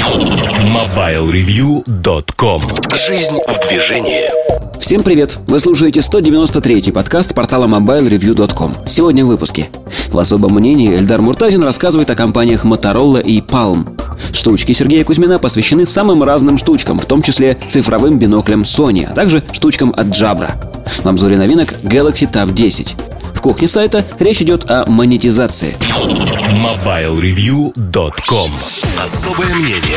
MobileReview.com. Жизнь в движении. Всем привет! Вы слушаете 193-й подкаст портала MobileReview.com. Сегодня в выпуске. В особом мнении Эльдар Муртазин рассказывает о компаниях Motorola и Palm. Штучки Сергея Кузьмина посвящены самым разным штучкам, в том числе цифровым биноклям Sony, а также штучкам от Jabra. В обзоре новинок Galaxy Tab 10. В кухне сайта речь идет о монетизации. MobileReview.com. Особое мнение.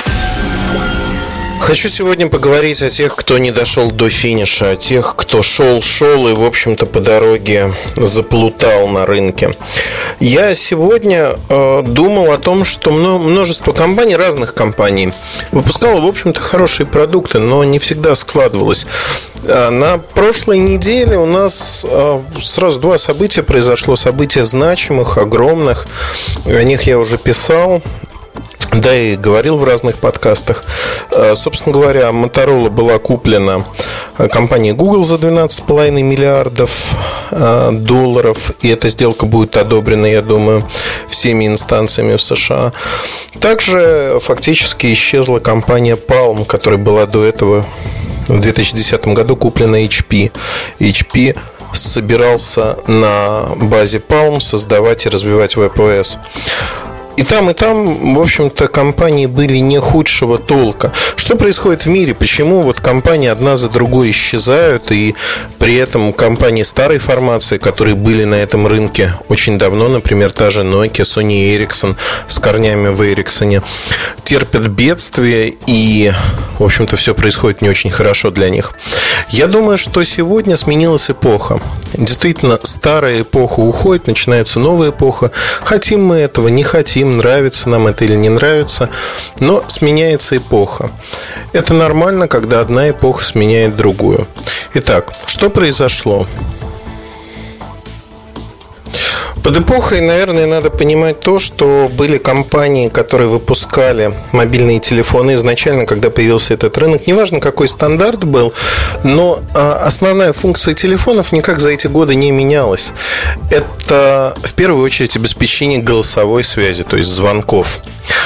Хочу сегодня поговорить о тех, кто не дошел до финиша, о тех, кто шел и, в общем-то, по дороге заплутал на рынке. Я сегодня думал о том, что множество компаний, разных компаний, выпускало, в общем-то, хорошие продукты, но не всегда складывалось. На прошлой неделе у нас сразу два события произошло, события значимых, огромных. О них я уже писал. Да, и говорил в разных подкастах. Собственно говоря, Motorola была куплена компанией Google за $12,5 миллиардов. И эта сделка будет одобрена, я думаю, всеми инстанциями в США. Также фактически исчезла компания Palm, которая была до этого в 2010 году куплена HP. HP собирался на базе Palm создавать и развивать WebOS. И там, в общем-то, компании были не худшего толка. Что происходит в мире? Почему вот компании одна за другой исчезают, и при этом компании старой формации, которые были на этом рынке очень давно, например, та же Nokia, Sony Ericsson с корнями в Эриксоне, терпят бедствие, и, в общем-то, все происходит не очень хорошо для них. Я думаю, что сегодня сменилась эпоха. Действительно, старая эпоха уходит, начинается новая эпоха. Хотим мы этого, не хотим, нравится нам это или не нравится, но сменяется эпоха. Это нормально, когда одна эпоха сменяет другую. Итак, что произошло? Под эпохой, наверное, надо понимать то, что были компании, которые выпускали мобильные телефоны изначально, когда появился этот рынок. Неважно, какой стандарт был, но основная функция телефонов никак за эти годы не менялась. Это, в первую очередь, обеспечение голосовой связи, то есть звонков.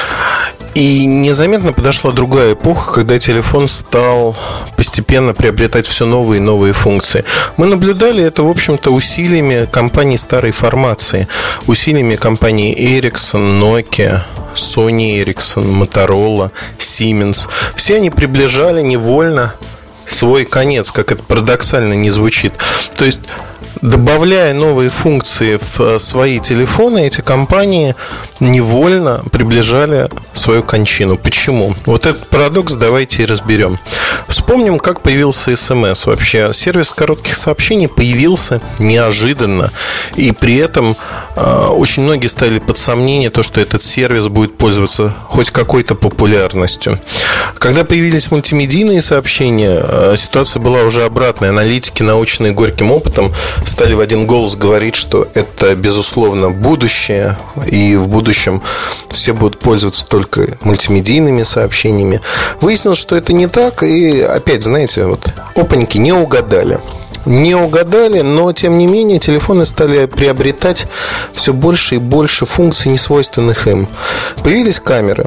И незаметно подошла другая эпоха, когда телефон стал постепенно приобретать все новые и новые функции. Мы наблюдали это, в общем-то, усилиями компаний старой формации, усилиями компаний Ericsson, Nokia, Sony Ericsson, Motorola, Siemens. Все они приближали невольно свой конец, как это парадоксально не звучит. То есть, добавляя новые функции в свои телефоны, эти компании невольно приближали свою кончину. Почему? Вот этот парадокс давайте и разберем. Вспомним, как появился СМС. Вообще, сервис коротких сообщений появился неожиданно. И при этом очень многие ставили под сомнение то, что этот сервис будет пользоваться хоть какой-то популярностью. Когда появились мультимедийные сообщения, ситуация была уже обратная. Аналитики, наученные горьким опытом, стали в один голос говорить, что это, безусловно, будущее, и в будущем все будут пользоваться только мультимедийными сообщениями. Выяснилось, что это не так, и опять, знаете, вот опаньки не угадали. Не угадали, но, тем не менее, телефоны стали приобретать все больше и больше функций, несвойственных им. Появились камеры.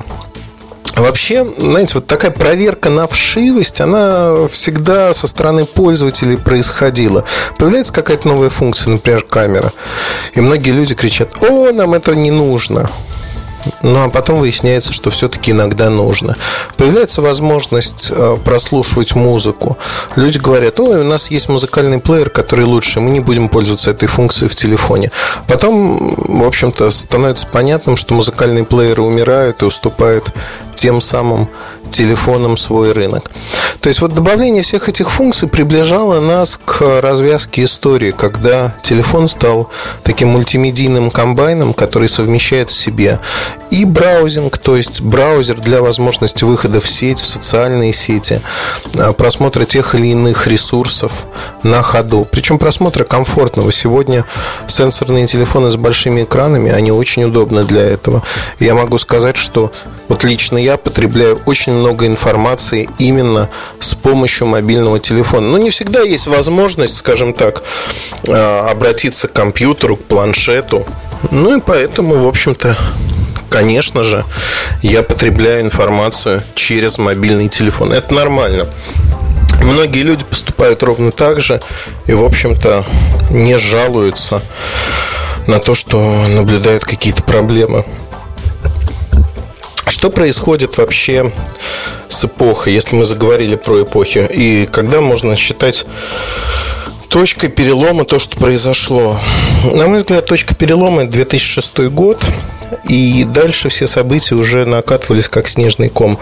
Вообще, знаете, вот такая проверка на вшивость, она всегда со стороны пользователей происходила. Появляется какая-то новая функция, например, камера, и многие люди кричат: «О, нам это не нужно». Ну, а потом выясняется, что все-таки иногда нужно. Появляется возможность прослушивать музыку. Люди говорят: ой, у нас есть музыкальный плеер, который лучше, мы не будем пользоваться этой функцией в телефоне. Потом, в общем-то, становится понятным, что музыкальные плееры умирают и уступают тем самым телефонам свой рынок. То есть вот добавление всех этих функций приближало нас к развязке истории, когда телефон стал таким мультимедийным комбайном, который совмещает в себе и браузинг, то есть браузер для возможности выхода в сеть, в социальные сети, просмотра тех или иных ресурсов на ходу. Причем просмотра комфортного. Сегодня сенсорные телефоны с большими экранами, они очень удобны для этого. Я могу сказать, что вот лично я потребляю очень много информации именно с помощью мобильного телефона. Но не всегда есть возможность, скажем так, обратиться к компьютеру, к планшету. Ну и поэтому, в общем-то, конечно же, я потребляю информацию через мобильный телефон. Это нормально. Многие люди поступают ровно так же и, в общем-то, не жалуются на то, что наблюдают какие-то проблемы. Что происходит вообще с эпохой, если мы заговорили про эпохи, и когда можно считать точкой перелома то, что произошло? На мой взгляд, точка перелома – это 2006 год, и дальше все события уже накатывались как снежный ком.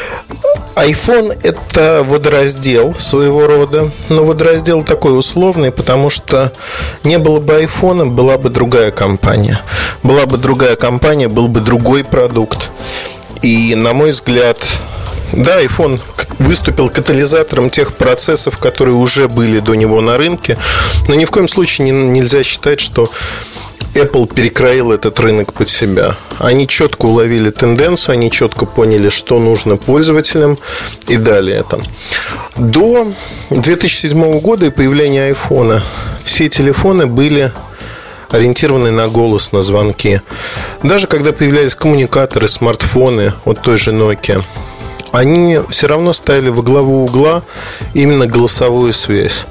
iPhone – это водораздел своего рода, но водораздел такой условный, потому что не было бы iPhone, была бы другая компания. Была бы другая компания, был бы другой продукт. И, на мой взгляд, да, iPhone выступил катализатором тех процессов, которые уже были до него на рынке, но ни в коем случае нельзя считать, что Apple перекроил этот рынок под себя. Они четко уловили тенденцию, они четко поняли, что нужно пользователям, и дали это. До 2007 года и появления iPhone все телефоны были ориентированы на голос, на звонки. Даже когда появлялись коммуникаторы, смартфоны от той же Nokia, они все равно ставили во главу угла именно голосовую связь.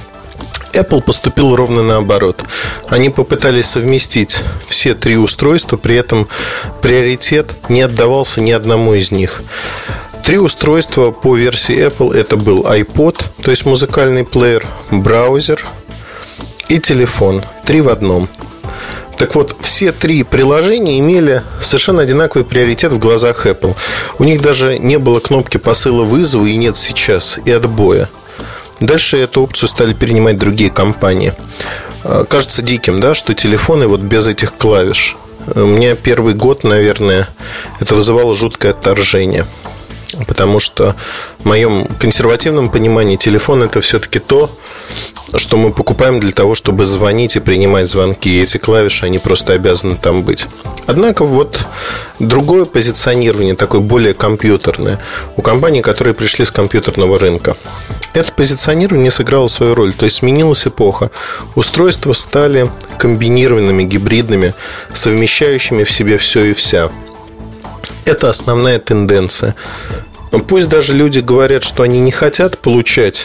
Apple поступил ровно наоборот. Они попытались совместить все три устройства, при этом приоритет не отдавался ни одному из них. Три устройства по версии Apple — это был iPod, то есть музыкальный плеер, браузер и телефон. Три в одном. Так вот, все три приложения имели совершенно одинаковый приоритет в глазах Apple. У них даже не было кнопки посыла вызова, и нет сейчас, и отбоя. Дальше эту опцию стали перенимать другие компании. Кажется диким, да, что телефоны вот без этих клавиш. У меня первый год, наверное, это вызывало жуткое отторжение. Потому что в моем консервативном понимании телефон — это все-таки то, что мы покупаем для того, чтобы звонить и принимать звонки. И эти клавиши, они просто обязаны там быть. Однако вот другое позиционирование, такое более компьютерное, у компаний, которые пришли с компьютерного рынка. Это позиционирование сыграло свою роль. То есть сменилась эпоха. Устройства стали комбинированными, гибридными, совмещающими в себе все и вся. Это основная тенденция. Пусть даже люди говорят, что они не хотят получать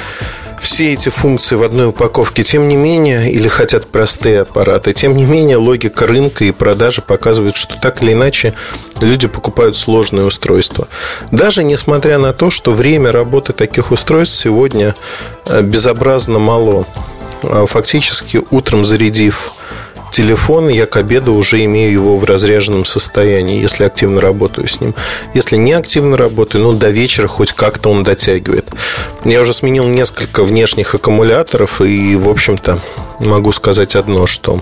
все эти функции в одной упаковке, тем не менее, или хотят простые аппараты, тем не менее, логика рынка и продажи показывает, что так или иначе люди покупают сложные устройства. Даже несмотря на то, что время работы таких устройств сегодня безобразно мало. Фактически, утром зарядив телефон, я к обеду уже имею его в разряженном состоянии, если активно работаю с ним. Если не активно работаю, до вечера хоть как-то он дотягивает. Я уже сменил несколько внешних аккумуляторов, и, в общем-то, могу сказать одно, что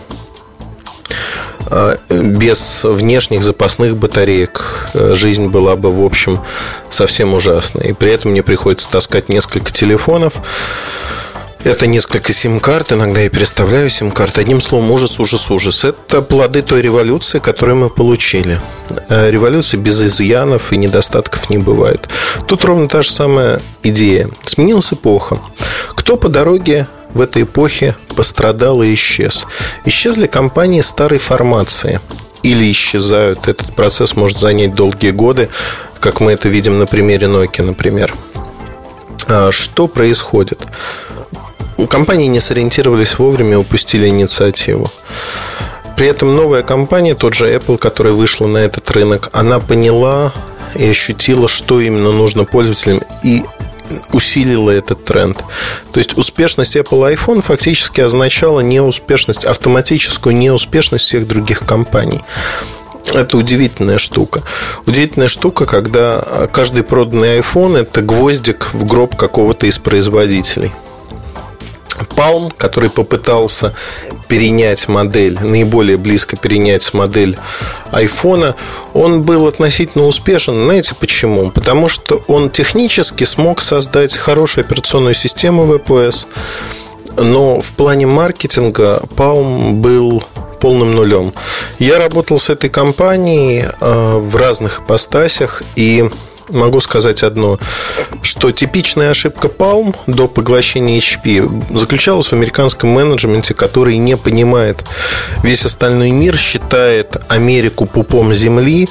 без внешних запасных батареек жизнь была бы, в общем, совсем ужасной. И при этом мне приходится таскать несколько телефонов. Это несколько сим-карт, иногда я переставляю сим-карты. Одним словом, ужас, ужас, ужас. Это плоды той революции, которую мы получили. Революции без изъянов и недостатков не бывает. Тут ровно та же самая идея. Сменилась эпоха. Кто по дороге в этой эпохе пострадал и исчез? Исчезли компании старой формации. Или исчезают. Этот процесс может занять долгие годы, как мы это видим на примере Nokia, например. Что происходит? Компании не сориентировались вовремя, упустили инициативу. При этом новая компания, тот же Apple, которая вышла на этот рынок, она поняла и ощутила, что именно нужно пользователям, и усилила этот тренд. То есть успешность Apple iPhone фактически означала неуспешность, автоматическую неуспешность всех других компаний. Это удивительная штука. Удивительная штука, когда каждый проданный iPhone — это гвоздик в гроб какого-то из производителей. Palm, который попытался перенять модель, наиболее близко перенять модель iPhone, он был относительно успешен. Знаете почему? Потому что он технически смог создать хорошую операционную систему WebOS, но в плане маркетинга Palm был полным нулем. Я работал с этой компанией в разных ипостасях, и могу сказать одно, что типичная ошибка Palm до поглощения HP заключалась в американском менеджменте, который не понимает весь остальной мир, считает Америку пупом земли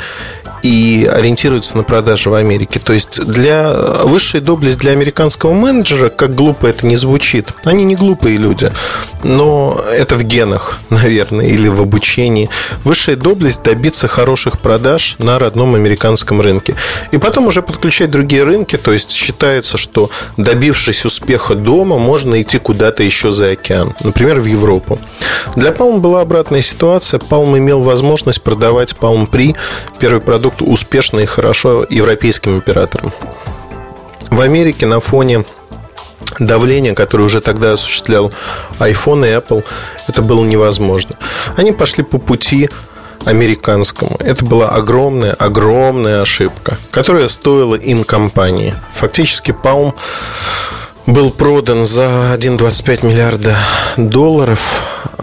и ориентируется на продажи в Америке. То есть высшая доблесть для американского менеджера, как глупо это не звучит, они не глупые люди, но это в генах, наверное, или в обучении. Высшая доблесть добиться хороших продаж на родном американском рынке. И потом уже подключать другие рынки. То есть считается, что добившись успеха дома, можно идти куда-то еще за океан, например, в Европу. Для Palm была обратная ситуация. Palm имел возможность продавать Palm Pre, первый продукт, успешно и хорошо европейским операторам. В Америке на фоне давления, которое уже тогда осуществлял iPhone и Apple, это было невозможно. Они пошли по пути американскому. Это была огромная ошибка, которая стоила им компании. Фактически Palm был продан за 1,25 миллиарда долларов.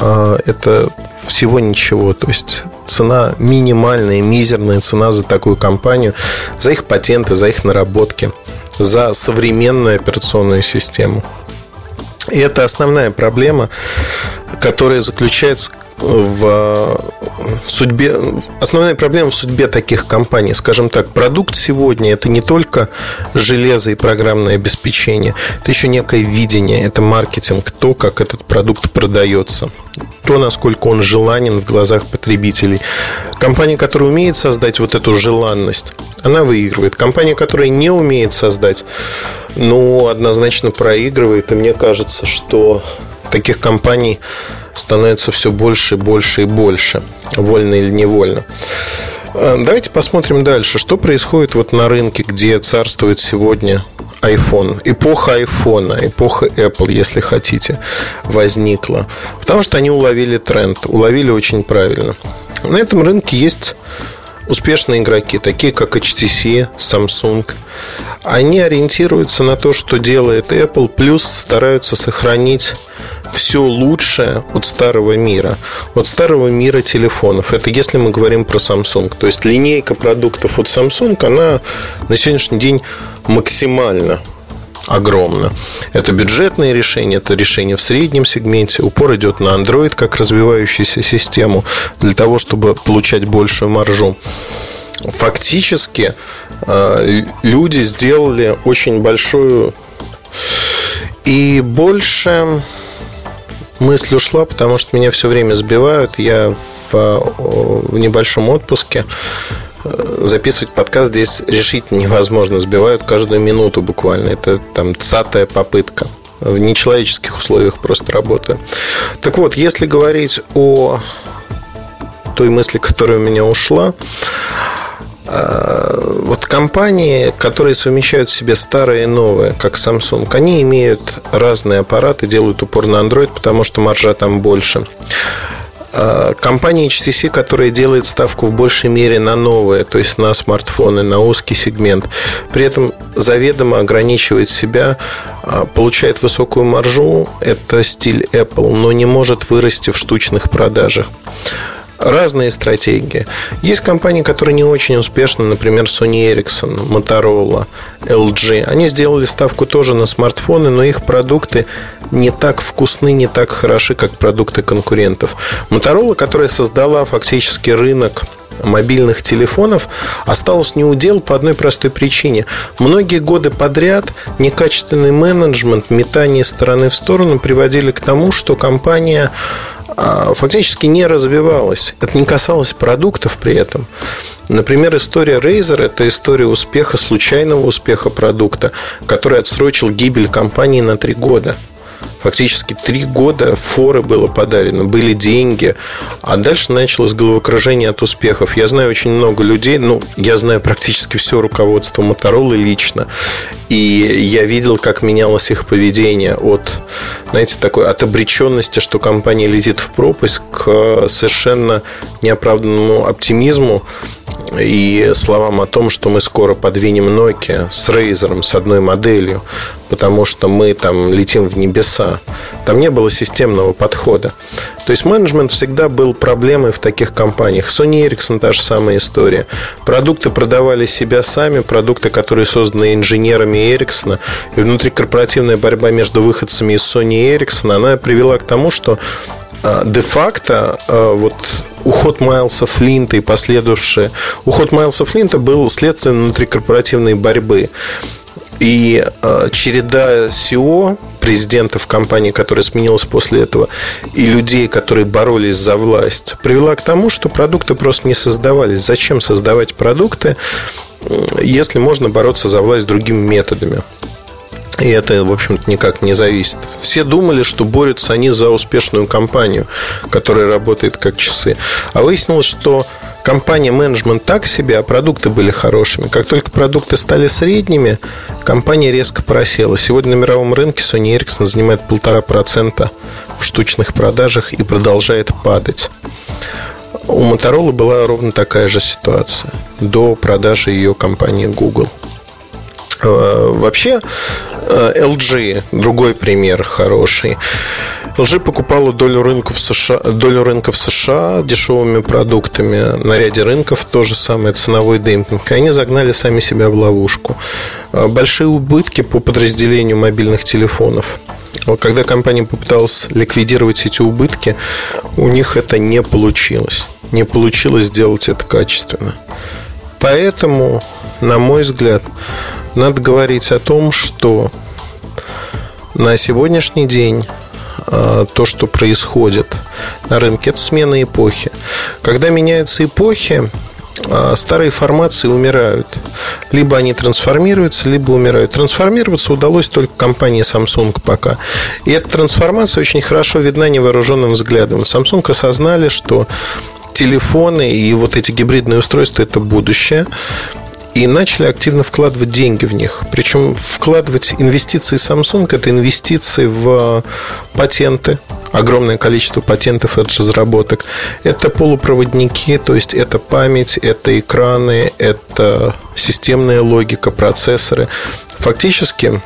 Это всего ничего. То есть цена минимальная, мизерная цена за такую компанию, за их патенты, за их наработки, за современную операционную систему. И это основная проблема, которая заключается в судьбе. Основная проблема в судьбе таких компаний. Скажем так, продукт сегодня — это не только железо и программное обеспечение, это еще некое видение, это маркетинг, то, как этот продукт продается, то, насколько он желанен в глазах потребителей. Компания, которая умеет создать вот эту желанность, она выигрывает. Компания, которая не умеет создать, однозначно проигрывает. И мне кажется, что таких компаний становится все больше, больше и больше, вольно или невольно. Давайте посмотрим дальше, что происходит вот на рынке, где царствует сегодня iPhone. Эпоха айфона, эпоха Apple, если хотите, возникла. Потому что они уловили тренд, уловили очень правильно. На этом рынке есть успешные игроки, такие как HTC, Samsung. Они ориентируются на то, что делает Apple, плюс стараются сохранить все лучшее от старого мира. От старого мира телефонов. Это если мы говорим про Samsung. То есть линейка продуктов от Samsung, она на сегодняшний день максимально огромна. Это бюджетные решения, это решения в среднем сегменте. Упор идет на Android как развивающуюся систему для того, чтобы получать большую маржу. Фактически люди сделали очень большую. И больше мысль ушла, потому что меня все время сбивают. Я в небольшом отпуске. Записывать подкаст здесь решительно невозможно. Сбивают каждую минуту буквально. Это там 10-я попытка. В нечеловеческих условиях просто работаю. Так вот, если говорить о той мысли, которая у меня ушла, вот компании, которые совмещают в себе старое и новое, как Samsung, они имеют разные аппараты, делают упор на Android, потому что маржа там больше. Компания HTC, которая делает ставку в большей мере на новое, то есть на смартфоны, на узкий сегмент, при этом заведомо ограничивает себя, получает высокую маржу, это стиль Apple, но не может вырасти в штучных продажах. Разные стратегии. Есть компании, которые не очень успешны, например, Sony Ericsson, Motorola, LG. Они сделали ставку тоже на смартфоны, но их продукты не так вкусны, не так хороши, как продукты конкурентов. Motorola, которая создала фактически рынок мобильных телефонов, осталась неудел по одной простой причине. Многие годы подряд некачественный менеджмент, метание из стороны в сторону приводили к тому, что компания фактически не развивалась. Это не касалось продуктов при этом. Например, история Razer – это история успеха, случайного успеха продукта, который отсрочил гибель компании на 3 года. Фактически 3 года форы было подарено, были деньги, а дальше началось головокружение от успехов. Я знаю очень много людей, я знаю практически все руководство Motorola лично, и я видел, как менялось их поведение от обреченности, что компания летит в пропасть, к совершенно неоправданному оптимизму и словам о том, что мы скоро подвинем Nokia с Razer, с одной моделью, потому что мы там летим в небеса. Там не было системного подхода. То есть менеджмент всегда был проблемой в таких компаниях. Sony Ericsson та же самая история. Продукты продавали себя сами, продукты, которые созданы инженерами Ericsson. И внутрикорпоративная борьба между выходцами из Sony и Ericsson, она привела к тому, что де-факто вот уход Майлса Флинта и последовавший уход Майлса Флинта был следствием внутрикорпоративной борьбы. И череда CEO, президентов компании, которая сменилась после этого, и людей, которые боролись за власть, привела к тому, что продукты просто не создавались. Зачем создавать продукты, если можно бороться за власть другими методами? И это, в общем-то, никак не зависит. Все думали, что борются они за успешную компанию, которая работает как часы. А выяснилось, что компания, менеджмент так себе, а продукты были хорошими. Как только продукты стали средними, компания резко просела. Сегодня на мировом рынке Sony Ericsson занимает 1,5% в штучных продажах и продолжает падать. У Motorola была ровно такая же ситуация до продажи ее компании Google. Вообще, LG, другой пример хороший. LG покупала долю рынка в США дешевыми продуктами. На ряде рынков то же самое, ценовой демпинг. И они загнали сами себя в ловушку. Большие убытки по подразделению мобильных телефонов. Когда компания попыталась ликвидировать эти убытки, у них это не получилось. Не получилось сделать это качественно. Поэтому, на мой взгляд, надо говорить о том, что на сегодняшний день то, что происходит на рынке, это смена эпохи. Когда меняются эпохи, старые формации умирают. Либо они трансформируются, либо умирают. Трансформироваться удалось только компании Samsung пока. И эта трансформация очень хорошо видна невооруженным взглядом. Samsung осознали, что телефоны и вот эти гибридные устройства – это будущее. И начали активно вкладывать деньги в них. Причем вкладывать инвестиции Samsung – это инвестиции в патенты. Огромное количество патентов от разработок. Это полупроводники, то есть это память, это экраны, это системная логика, процессоры. Фактически,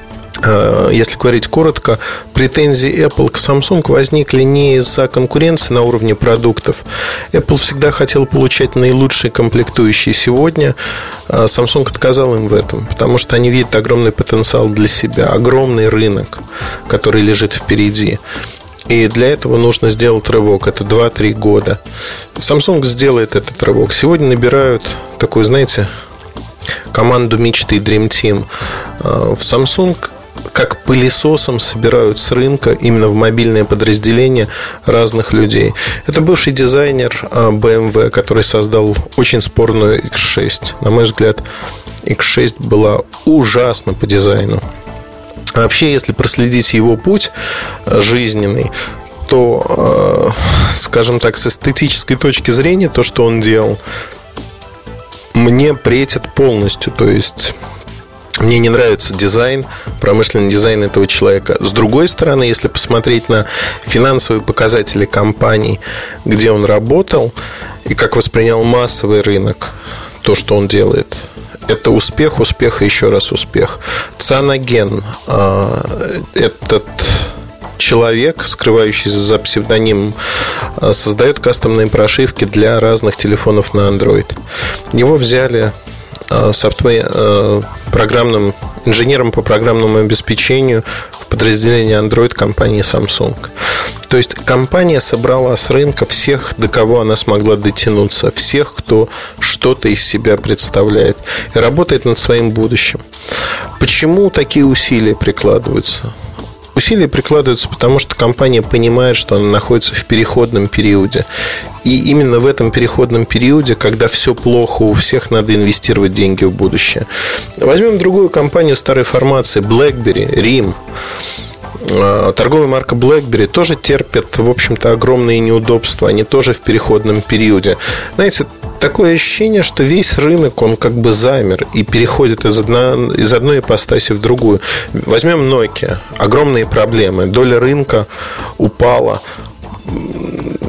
если говорить коротко, претензии Apple к Samsung возникли не из-за конкуренции на уровне продуктов. Apple всегда хотел получать наилучшие комплектующие. Сегодня Samsung отказал им в этом, потому что они видят огромный потенциал для себя, огромный рынок, который лежит впереди. И для этого нужно сделать рывок. Это 2-3 года. Samsung сделает этот рывок. Сегодня набирают такую, знаете, команду мечты Dream Team. В Samsung как пылесосом собирают с рынка именно в мобильное подразделение разных людей. Это бывший дизайнер BMW, который создал очень спорную X6. На мой взгляд, X6 была ужасна по дизайну. Вообще, если проследить его путь жизненный, то, скажем так, с эстетической точки зрения, то, что он делал, мне претит полностью. То есть мне не нравится дизайн, промышленный дизайн этого человека. С другой стороны, если посмотреть на финансовые показатели компаний, где он работал, и как воспринял массовый рынок то, что он делает, это успех, успех и еще раз успех. Цианоген, этот человек, скрывающийся за псевдонимом, создает кастомные прошивки для разных телефонов на Android. Его взяли программным инженером по программному обеспечению в подразделении Android компании Samsung. То есть компания собрала с рынка всех, до кого она смогла дотянуться, всех, кто что-то из себя представляет, и работает над своим будущим. Почему такие усилия прикладываются? Усилия прикладываются, потому что компания понимает, что она находится в переходном периоде. И именно в этом переходном периоде, когда все плохо у всех, надо инвестировать деньги в будущее. Возьмем другую компанию старой формации, BlackBerry, RIM. Торговая марка BlackBerry тоже терпит, в общем-то, огромные неудобства. Они тоже в переходном периоде. Знаете, такое ощущение, что весь рынок, он как бы замер и переходит из одной ипостаси в другую. Возьмем Nokia. Огромные проблемы. Доля рынка упала.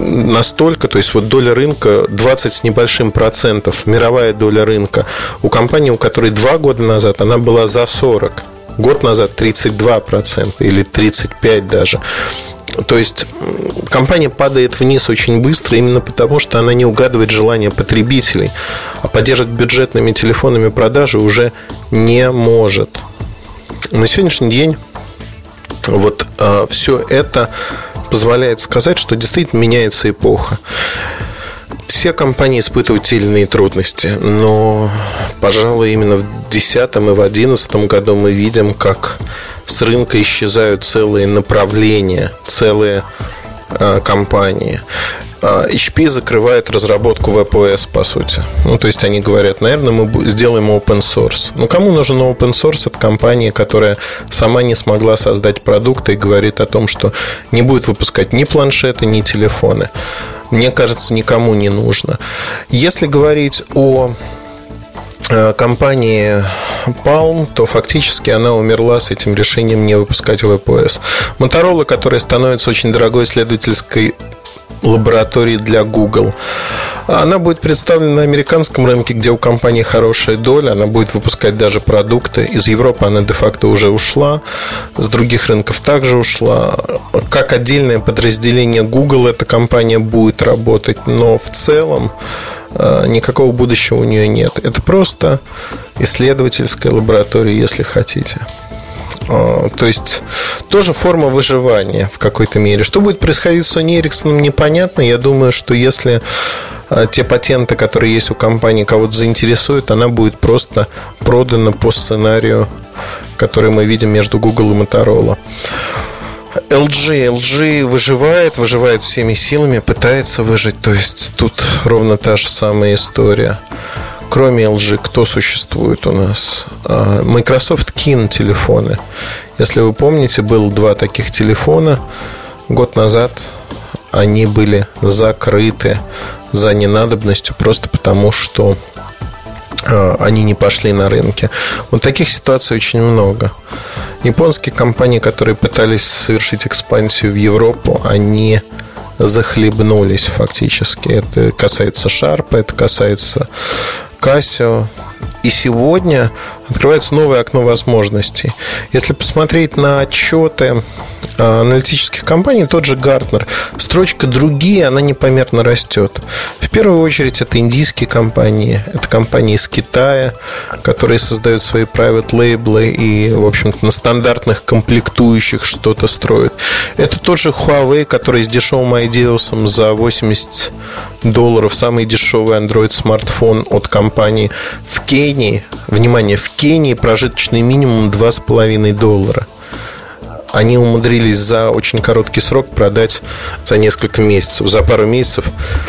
настолько, то есть вот доля рынка 20 с небольшим процентов, мировая доля рынка у компании, у которой 2 года назад она была за 40, год назад 32% или 35% даже. То есть компания падает вниз очень быстро именно потому, что она не угадывает желания потребителей, а поддерживать бюджетными телефонами продажи уже не может. На сегодняшний день вот все это позволяет сказать, что действительно меняется эпоха. Все компании испытывают те или иные трудности, но, пожалуй, именно в 2010 и в 2011 году мы видим, как с рынка исчезают целые направления, целые компании. HP закрывает разработку WebOS, по сути. То есть они говорят, наверное, мы сделаем open source. Кому нужен open source? Это компания, которая сама не смогла создать продукты и говорит о том, что не будет выпускать ни планшеты, ни телефоны. Мне кажется, никому не нужно. Если говорить о компании Palm, то фактически она умерла с этим решением не выпускать WebOS. Motorola, которая становится очень дорогой исследовательской лаборатории для Google, она будет представлена на американском рынке, где у компании хорошая доля. Она будет выпускать даже продукты. Из Европы она де-факто уже ушла, с других рынков также ушла. Как отдельное подразделение Google эта компания будет работать, но в целом никакого будущего у нее нет. Это просто исследовательская лаборатория, если хотите. То есть тоже форма выживания в какой-то мере. Что будет происходить с Sony Ericsson, непонятно. Я думаю, что если те патенты, которые есть у компании, кого-то заинтересуют, она будет просто продана по сценарию, который мы видим между Google и Motorola. LG выживает всеми силами, пытается выжить. То есть тут ровно та же самая история. Кроме LG, кто существует у нас? Microsoft Kin телефоны. Если вы помните, было 2 таких телефона. Год назад они были закрыты за ненадобностью, просто потому что они не пошли на рынке. Вот таких ситуаций очень много. Японские компании, которые пытались совершить экспансию в Европу, они захлебнулись фактически. Это касается Sharp, это касается Casio. И сегодня открывается новое окно возможностей. Если посмотреть на отчеты аналитических компаний, тот же Gartner, строчка «другие», она непомерно растет. В первую очередь это индийские компании, это компании из Китая, которые создают свои private label и, в общем-то, на стандартных комплектующих что-то строят. Это тот же Huawei, который с дешевым Ideos за $80, самый дешевый Android-смартфон от компании в Кении. Внимание, в Кении прожиточный минимум $2,5. Они умудрились за очень короткий срок продать за несколько месяцев, за пару месяцев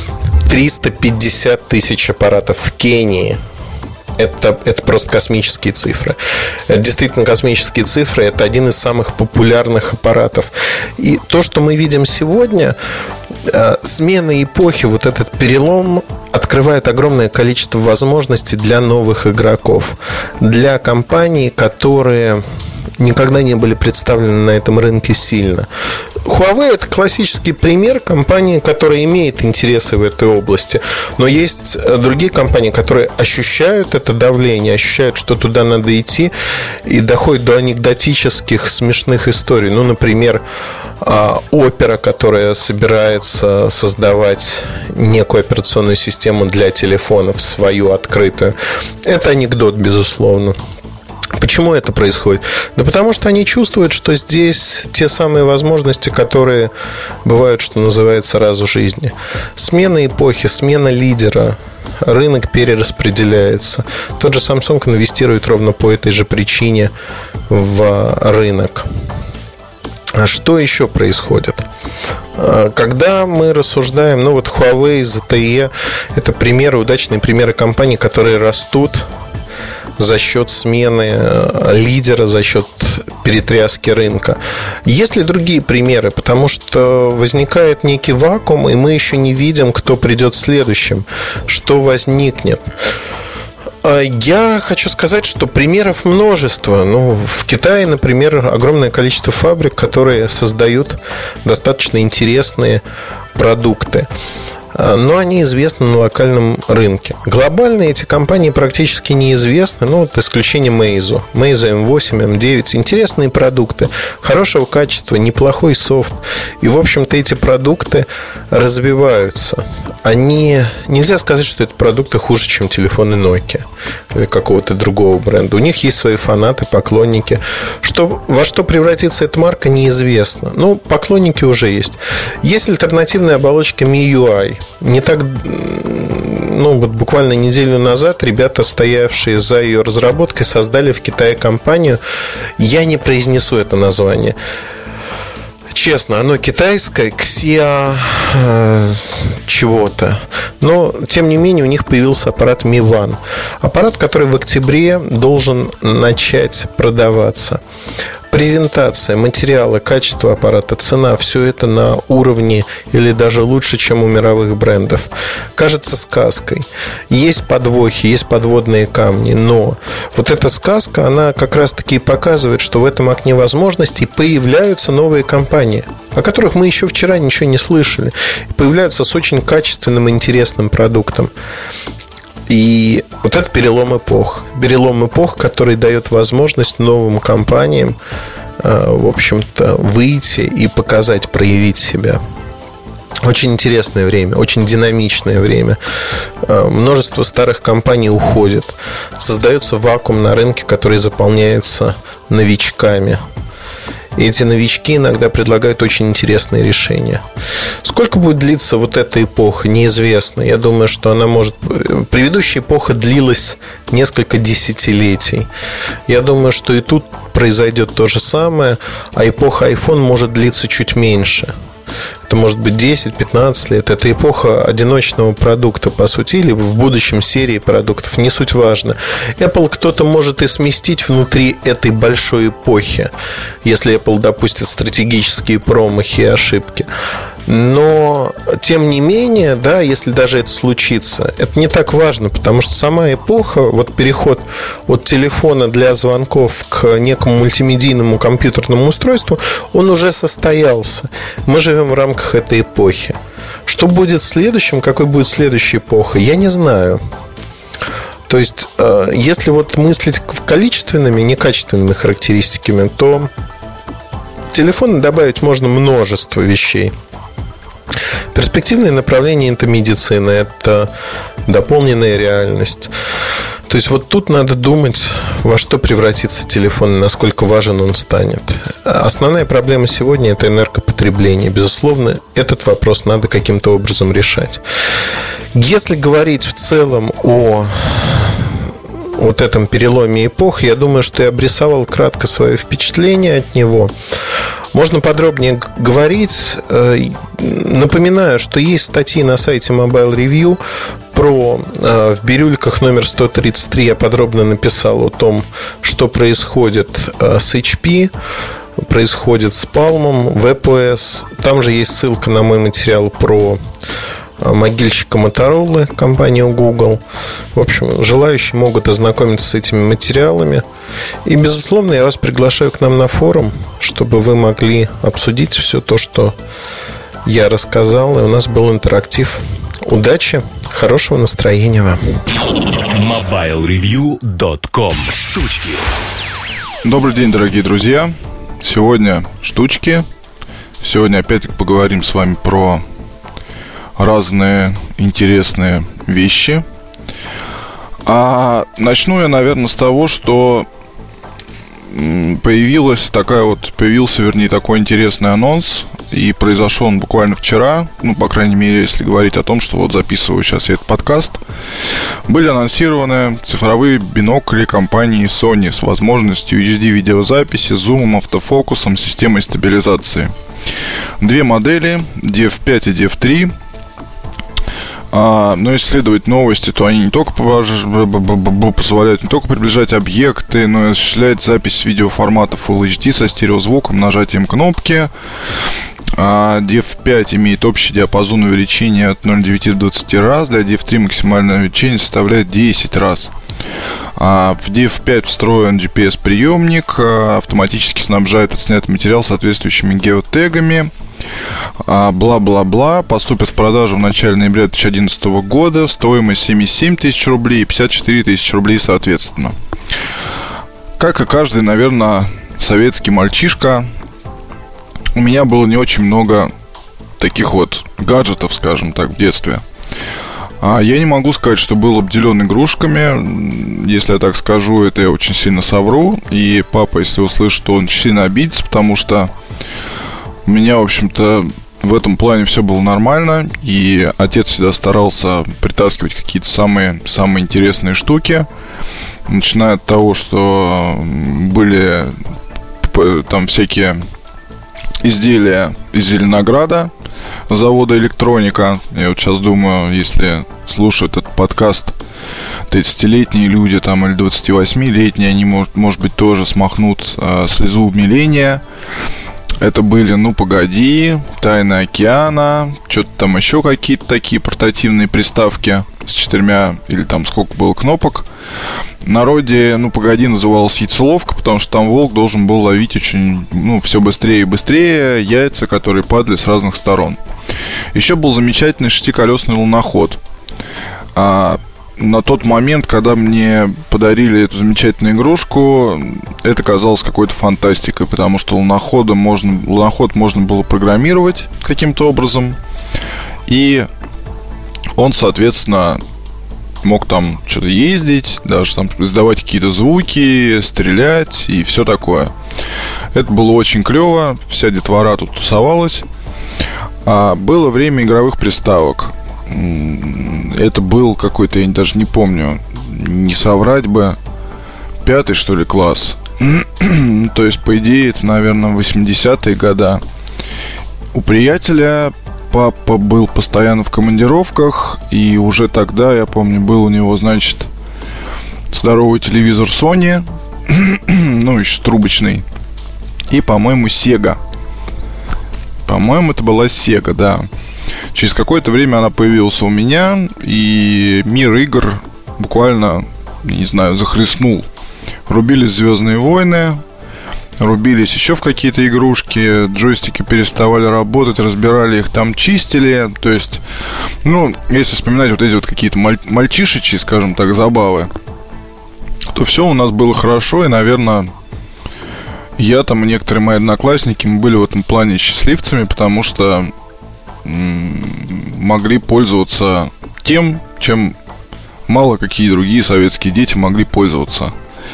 350 тысяч аппаратов в Кении. Это просто космические цифры. Это действительно космические цифры. Это один из самых популярных аппаратов. И то, что мы видим сегодня, смена эпохи, вот этот перелом открывает огромное количество возможностей для новых игроков, для компаний, которые никогда не были представлены на этом рынке сильно. Huawei – это классический пример компании, которая имеет интересы в этой области. Но есть другие компании, которые ощущают это давление, ощущают, что туда надо идти, и доходят до анекдотических смешных историй. Например, Opera, которая собирается создавать некую операционную систему для телефонов, свою открытую. Это анекдот, безусловно. Почему это происходит? Да потому что они чувствуют, что здесь те самые возможности, которые бывают, что называется, раз в жизни. Смена эпохи, смена лидера, рынок перераспределяется. Тот же Samsung инвестирует ровно по этой же причине в рынок. А что еще происходит? Когда мы рассуждаем, Huawei, ZTE – это примеры, удачные примеры компаний, которые растут за счет смены лидера, за счет перетряски рынка. Есть ли другие примеры? Потому что возникает некий вакуум, и мы еще не видим, кто придет следующим, что возникнет. Я хочу сказать, что примеров множество. В Китае, например, огромное количество фабрик, которые создают достаточно интересные продукты, но они известны на локальном рынке. Глобально эти компании практически неизвестны, вот исключением Meizu. Meizu M8, M9. Интересные продукты, хорошего качества, неплохой софт. И, в общем-то, эти продукты развиваются. Нельзя сказать, что это продукты хуже, чем телефоны Nokia или какого-то другого бренда. У них есть свои фанаты, поклонники. Во что превратится эта марка, неизвестно. Поклонники уже есть. Есть альтернативная оболочка MIUI. Не так, буквально неделю назад ребята, стоявшие за ее разработкой, создали в Китае компанию. Я не произнесу это название. Честно, оно китайское, Xia чего-то. Но, тем не менее, у них появился аппарат Mi One. Аппарат, который в октябре должен начать продаваться. Презентация, материалы, качество аппарата, цена, все это на уровне или даже лучше, чем у мировых брендов. Кажется сказкой. Есть подвохи, есть подводные камни, но вот эта сказка, она как раз-таки показывает, что в этом окне возможностей появляются новые компании, о которых мы еще вчера ничего не слышали. И появляются с очень качественным и интересным продуктом. И вот это перелом эпох. Перелом эпох, который дает возможность новым компаниям, в общем-то, выйти и показать, проявить себя. Очень интересное время, очень динамичное время. Множество старых компаний уходит. Создается вакуум на рынке, который заполняется новичками. И эти новички иногда предлагают очень интересные решения. Сколько будет длиться вот эта эпоха, неизвестно. Я думаю, что она может... Предыдущая эпоха длилась несколько десятилетий. Я думаю, что и тут произойдет то же самое. А эпоха iPhone может длиться чуть меньше. Это может быть 10-15 лет. Это эпоха одиночного продукта, по сути, или в будущем серии продуктов. Не суть важно. Apple кто-то может и сместить внутри этой большой эпохи, если Apple допустит стратегические промахи и ошибки. Но, тем не менее, да, если даже это случится, это не так важно, потому что сама эпоха, вот переход от телефона для звонков к некому мультимедийному компьютерному устройству, он уже состоялся. Мы живем в рамках этой эпохи. Что будет следующим, какой будет следующая эпоха, я не знаю. То есть, если вот мыслить количественными, не качественными характеристиками, то телефону добавить можно множество вещей. Перспективные направления – это медицина, это дополненная реальность. То есть вот тут надо думать, во что превратится телефон и насколько важен он станет. Основная проблема сегодня – это энергопотребление. Безусловно, этот вопрос надо каким-то образом решать. Если говорить в целом о вот этом переломе эпох, я думаю, что я обрисовал кратко свое впечатление от него. Можно подробнее говорить. Напоминаю, что есть статьи на сайте Mobile Review про в бирюльках номер 133. Я подробно написал о том, что происходит с HP, происходит с Palm, WebOS. Там же есть ссылка на мой материал про могильщика Motorola, компанию Google. В общем, желающие могут ознакомиться с этими материалами. И, безусловно, я вас приглашаю к нам на форум, чтобы вы могли обсудить все то, что я рассказал, и у нас был интерактив. Удачи, хорошего настроения вам. MobileReview.com. Штучки. Добрый день, дорогие друзья. Сегодня штучки. Сегодня опять поговорим с вами про разные интересные вещи. А начну я, наверное, с того, что появился такой интересный анонс. И произошел он буквально вчера. По крайней мере, если говорить о том, что вот записываю сейчас я этот подкаст. Были анонсированы цифровые бинокли компании Sony с возможностью HD-видеозаписи, зумом, автофокусом, системой стабилизации. Две модели, DF5 и DF3. Но если следовать новости, то они не только позволяют не только приближать объекты, но и осуществлять запись видеоформата Full HD со стереозвуком, нажатием кнопки. DF5 имеет общий диапазон увеличения от 0,9 до 20 раз. Для DF3 максимальное увеличение составляет 10 раз. В DF5 встроен GPS-приемник, автоматически снабжает отснятый материал соответствующими геотегами. бла-бла-бла, поступят в продажу в начале ноября 2011 года, стоимость 77 тысяч рублей и 54 тысячи рублей соответственно. Как и каждый, наверное, советский мальчишка, у меня было не очень много таких вот гаджетов, скажем так, в детстве. Я не могу сказать, что был обделен игрушками. Если я так скажу, это я очень сильно совру. И папа, если услышит, то он очень сильно обидится, потому что у меня, в общем-то, в этом плане все было нормально. И отец всегда старался притаскивать какие-то самые интересные штуки. Начиная от того, что были там всякие изделия из Зеленограда, завода «Электроника». Я вот сейчас думаю, если слушают этот подкаст 30-летние люди там, или 28-летние, они, может быть, тоже смахнут слезу умиления. Это были «Ну, погоди», «Тайны океана», что-то там еще какие-то такие портативные приставки с 4 или там сколько было кнопок. В народе «Ну, погоди» называлась яйцеловка, потому что там волк должен был ловить очень, все быстрее и быстрее яйца, которые падали с разных сторон. Еще был замечательный 6-колесный луноход. На тот момент, когда мне подарили эту замечательную игрушку, это казалось какой-то фантастикой, потому что луноход можно было программировать каким-то образом, и он, соответственно, мог там что-то ездить, даже там издавать какие-то звуки, стрелять и все такое. Это было очень клево, вся детвора тут тусовалась. Было время игровых приставок. Это был какой-то, я даже не помню, не соврать бы, 5-й, что ли, класс. То есть, по идее, это, наверное, 80-е годы. У приятеля папа был постоянно в командировках, и уже тогда, я помню, был у него, значит, здоровый телевизор Sony, еще трубочный, и, по-моему, Sega. По-моему, это была Sega, да. Через какое-то время она появилась у меня, и мир игр буквально, не знаю, захлестнул. Рубились «Звездные войны», рубились еще в какие-то игрушки, джойстики переставали работать, разбирали их, там чистили. То есть, если вспоминать вот эти вот какие-то мальчишечьи, скажем так, забавы, то все у нас было хорошо, и, наверное, я там и некоторые мои одноклассники, мы были в этом плане счастливцами, потому что могли пользоваться тем, чем мало какие другие советские дети могли пользоваться.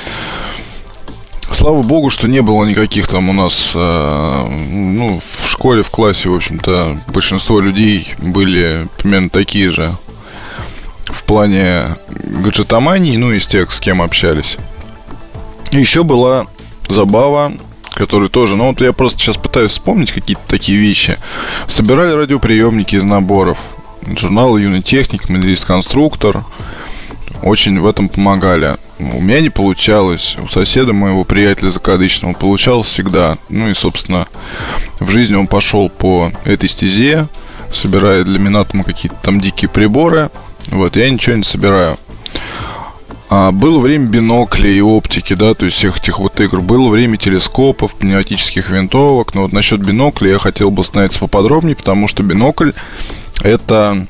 Слава богу, что не было никаких там у нас в школе, в классе, в общем-то, большинство людей были примерно такие же в плане гаджетомании, из тех, с кем общались. И еще была забава, который тоже, я просто сейчас пытаюсь вспомнить какие-то такие вещи. Собирали радиоприемники из наборов. Журнал «Юный техник», «Медалист-конструктор». Очень в этом помогали. У меня не получалось. У соседа моего приятеля закадычного получалось всегда. И, собственно, в жизни он пошел по этой стезе, собирая для Минатома какие-то там дикие приборы. Я ничего не собираю. Было время биноклей и оптики, да, то есть всех этих вот игр. Было время телескопов, пневматических винтовок. Но насчет бинокля я хотел бы остановиться поподробнее, потому что бинокль — это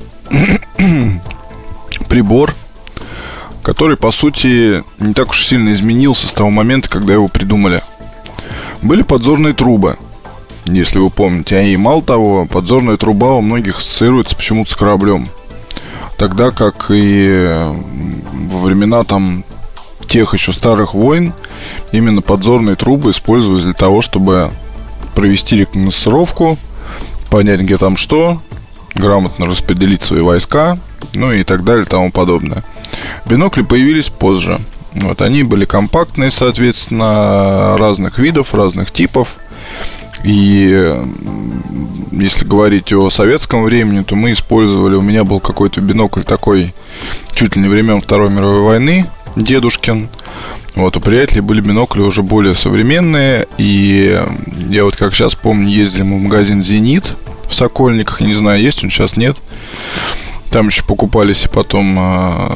прибор, который, по сути, не так уж сильно изменился с того момента, когда его придумали. Были подзорные трубы, если вы помните. И мало того, подзорная труба у многих ассоциируется почему-то с кораблем. Тогда как и во времена там тех еще старых войн именно подзорные трубы использовались для того, чтобы провести рекогносцировку, понять, где там что, грамотно распределить свои войска, и так далее, и тому подобное. Бинокли появились позже. Они были компактные, соответственно, разных видов, разных типов. И если говорить о советском времени, то мы использовали, у меня был какой-то бинокль такой чуть ли не времен Второй мировой войны, дедушкин. У приятелей были бинокли уже более современные. И я как сейчас помню, ездили мы в магазин «Зенит» в Сокольниках. Не знаю, есть он сейчас, нет. Там еще покупались и потом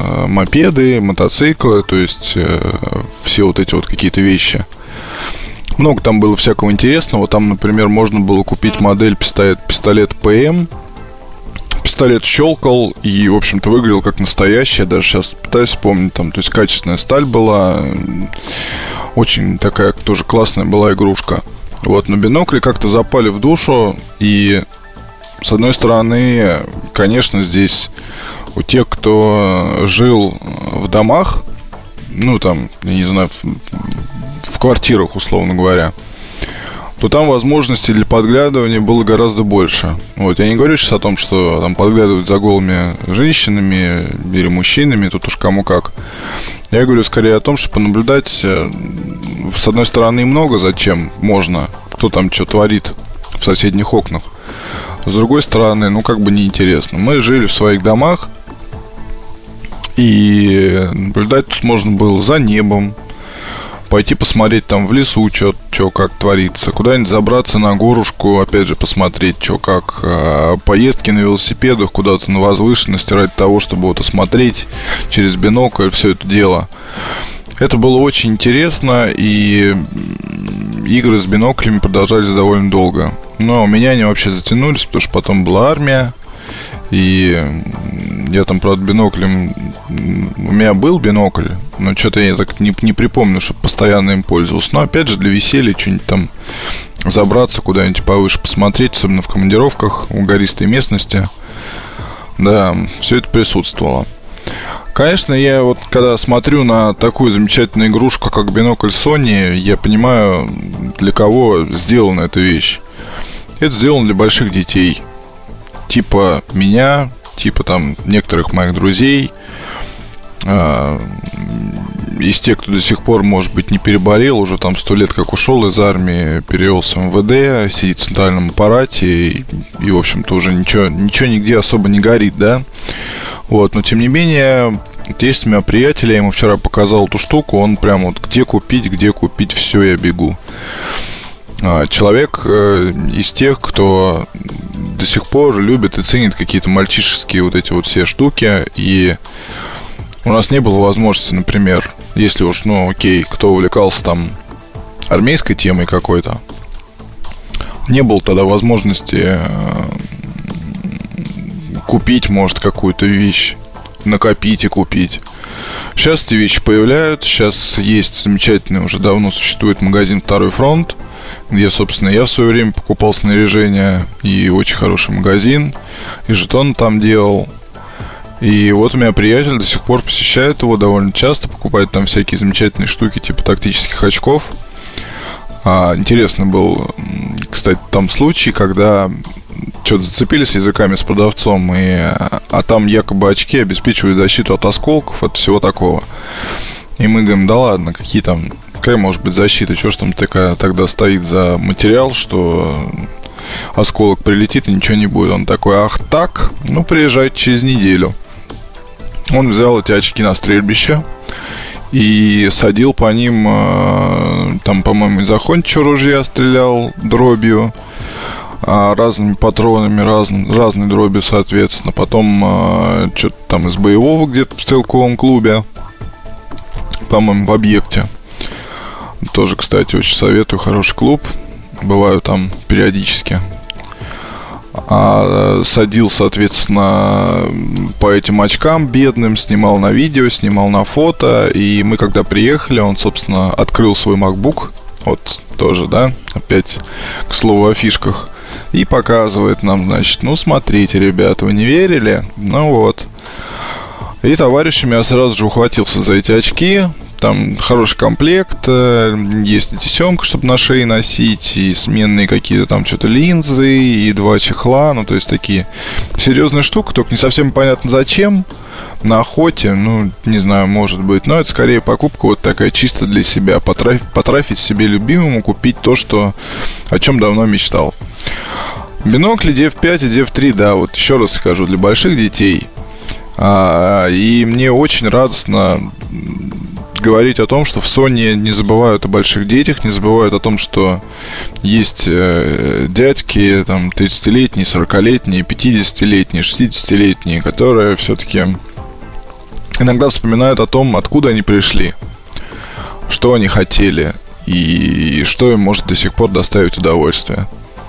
мопеды, мотоциклы. То есть все вот эти вот какие-то вещи. Много там было всякого интересного. Там, например, можно было купить модель пистолет ПМ. Пистолет щелкал и, в общем-то, выглядел как настоящий. Я даже сейчас пытаюсь вспомнить. Там, то есть качественная сталь была. Очень такая тоже классная была игрушка. Вот, но бинокли как-то запали в душу. И, с одной стороны, конечно, здесь у тех, кто жил в домах, ну, там, я не знаю, в квартирах, условно говоря, то там возможностей для подглядывания было гораздо больше. Вот, я не говорю сейчас о том, что там подглядывать за голыми женщинами или мужчинами, тут уж кому как. Я говорю скорее о том, что понаблюдать, с одной стороны, много зачем можно, кто там что творит в соседних окнах. С другой стороны, ну, как бы неинтересно. Мы жили в своих домах, и наблюдать тут можно было за небом, пойти посмотреть там в лесу, что как творится, куда-нибудь забраться на горушку, опять же, посмотреть, что как, поездки на велосипедах куда-то на возвышенности ради того, чтобы вот осмотреть через бинокль все это дело. Это было очень интересно, и игры с биноклями продолжались довольно долго. Но у меня они вообще затянулись, потому что потом была армия, и я там, правда, биноклем... У меня был бинокль, но что-то я так не припомню, чтобы постоянно им пользовался. Но, опять же, для веселья что-нибудь там забраться куда-нибудь повыше, посмотреть, особенно в командировках в гористой местности. Да, все это присутствовало. Конечно, я вот когда смотрю на такую замечательную игрушку, как бинокль Sony, я понимаю, для кого сделана эта вещь. Это сделано для больших детей. Типа меня, типа там некоторых моих друзей, из тех, кто до сих пор, может быть, не переболел, уже там 100 лет как ушел из армии, перевелся в МВД, сидит в центральном аппарате и в общем-то, уже ничего нигде особо не горит, да. Вот, но тем не менее, есть у меня приятель, я ему вчера показал эту штуку, он прям вот где купить, все, я бегу. Человек из тех, кто до сих пор любит и ценит какие-то мальчишеские вот эти вот все штуки. И у нас не было возможности, например, если уж, ну окей, кто увлекался там армейской темой какой-то, не было тогда возможности купить, может, какую-то вещь, накопить и купить. Сейчас эти вещи появляются. Сейчас есть замечательный, уже давно существует магазин «Второй фронт», где, собственно, я в свое время покупал снаряжение. И очень хороший магазин. И жетон там делал. И вот у меня приятель до сих пор посещает его довольно часто. Покупает там всякие замечательные штуки типа тактических очков. Интересный был, кстати, там случай, когда что-то зацепились языками с продавцом, а там якобы очки обеспечивают защиту от осколков, от всего такого. И мы говорим, да ладно, какая может быть защита, что ж там тогда стоит за материал, что осколок прилетит и ничего не будет. Он такой, ах так, ну приезжайте через неделю. Он взял эти очки на стрельбище и садил по ним, там, по-моему, из охотничьего ружья стрелял дробью, разными патронами, разной дробью, соответственно. Потом что-то там из боевого где-то в стрелковом клубе, по-моему, в «Объекте». Тоже, кстати, очень советую, хороший клуб. Бываю там периодически. Садил, соответственно, по этим очкам бедным, снимал на видео, снимал на фото. И мы, когда приехали, он, собственно, открыл свой MacBook. Вот тоже, да, опять к слову о фишках. И показывает нам, значит, ну, смотрите, ребята, вы не верили? Ну вот. И товарищ меня сразу же ухватился за эти очки. Там хороший комплект, есть и тесемка, чтобы на шее носить, и сменные какие-то там что-то линзы, и 2 чехла. Ну, то есть такие серьезные штуки, только не совсем понятно зачем. На охоте, ну, не знаю, может быть. Но это скорее покупка вот такая чисто для себя. Потрафить себе любимому, купить то, о чем давно мечтал. Бинокли DF5 и DF3, да, вот еще раз скажу, для больших детей. И мне очень радостно говорить о том, что в Sony не забывают о больших детях, не забывают о том, что есть дядьки, там, 30-летние, 40-летние, 50-летние, 60-летние, которые все-таки иногда вспоминают о том, откуда они пришли, что они хотели, и что им может до сих пор доставить удовольствие.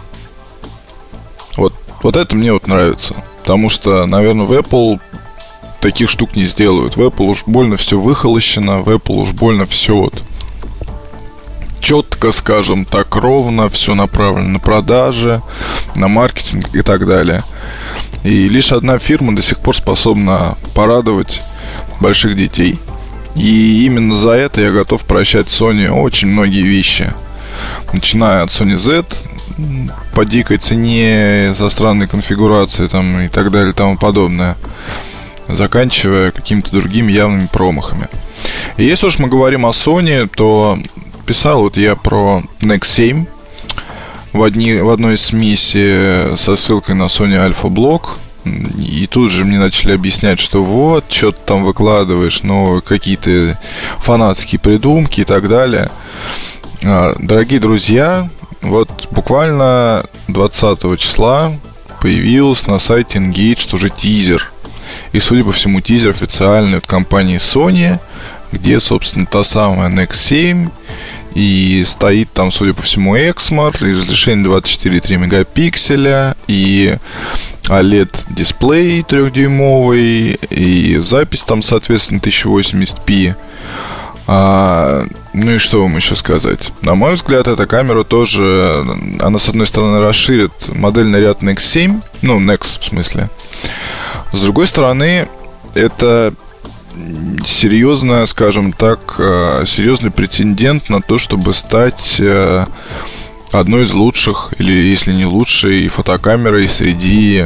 Вот это мне вот нравится. Потому что, наверное, в Apple таких штук не сделают. В Apple уж больно все выхолощено, в Apple уж больно все вот четко, скажем так, ровно, все направлено на продажи, на маркетинг и так далее. И лишь одна фирма до сих пор способна порадовать больших детей. И именно за это я готов прощать Sony очень многие вещи. Начиная от Sony Z по дикой цене, за странной конфигурацией там, и так далее и тому подобное, заканчивая какими-то другими явными промахами. И если уж мы говорим о Sony, то писал вот я про Nex 7 в одной из СМИ со ссылкой на Sony Alpha Blog. И тут же мне начали объяснять, что вот, что ты там выкладываешь, ну, какие-то фанатские придумки и так далее. Дорогие друзья, вот буквально 20 числа появился на сайте Engaged уже тизер. И, судя по всему, тизер официальный от компании Sony, где, собственно, та самая Nex 7. И стоит там, судя по всему, Exmor, и разрешение 24,3 мегапикселя, и OLED-дисплей 3-дюймовый, и запись там, соответственно, 1080p. Ну и что вам еще сказать? На мой взгляд, эта камера тоже, она, с одной стороны, расширит модельный ряд Nex 7, ну, Nex в смысле. С другой стороны, это серьезная, скажем так, серьезный претендент на то, чтобы стать одной из лучших, или если не лучшей, фотокамерой среди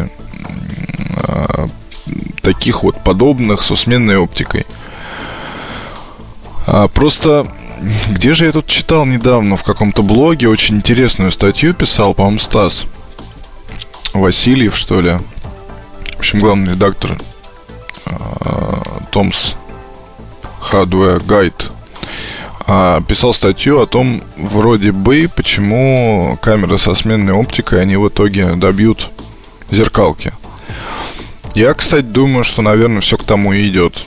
таких вот подобных с усменной оптикой. Просто где же я тут читал недавно в каком-то блоге очень интересную статью писал, по-моему, Стас Васильев, что ли. В общем, главный редактор Tom's Hardware Guide писал статью о том, вроде бы, почему камеры со сменной оптикой, они в итоге добьют зеркалки. Я, кстати, думаю, что, наверное, все к тому и идет.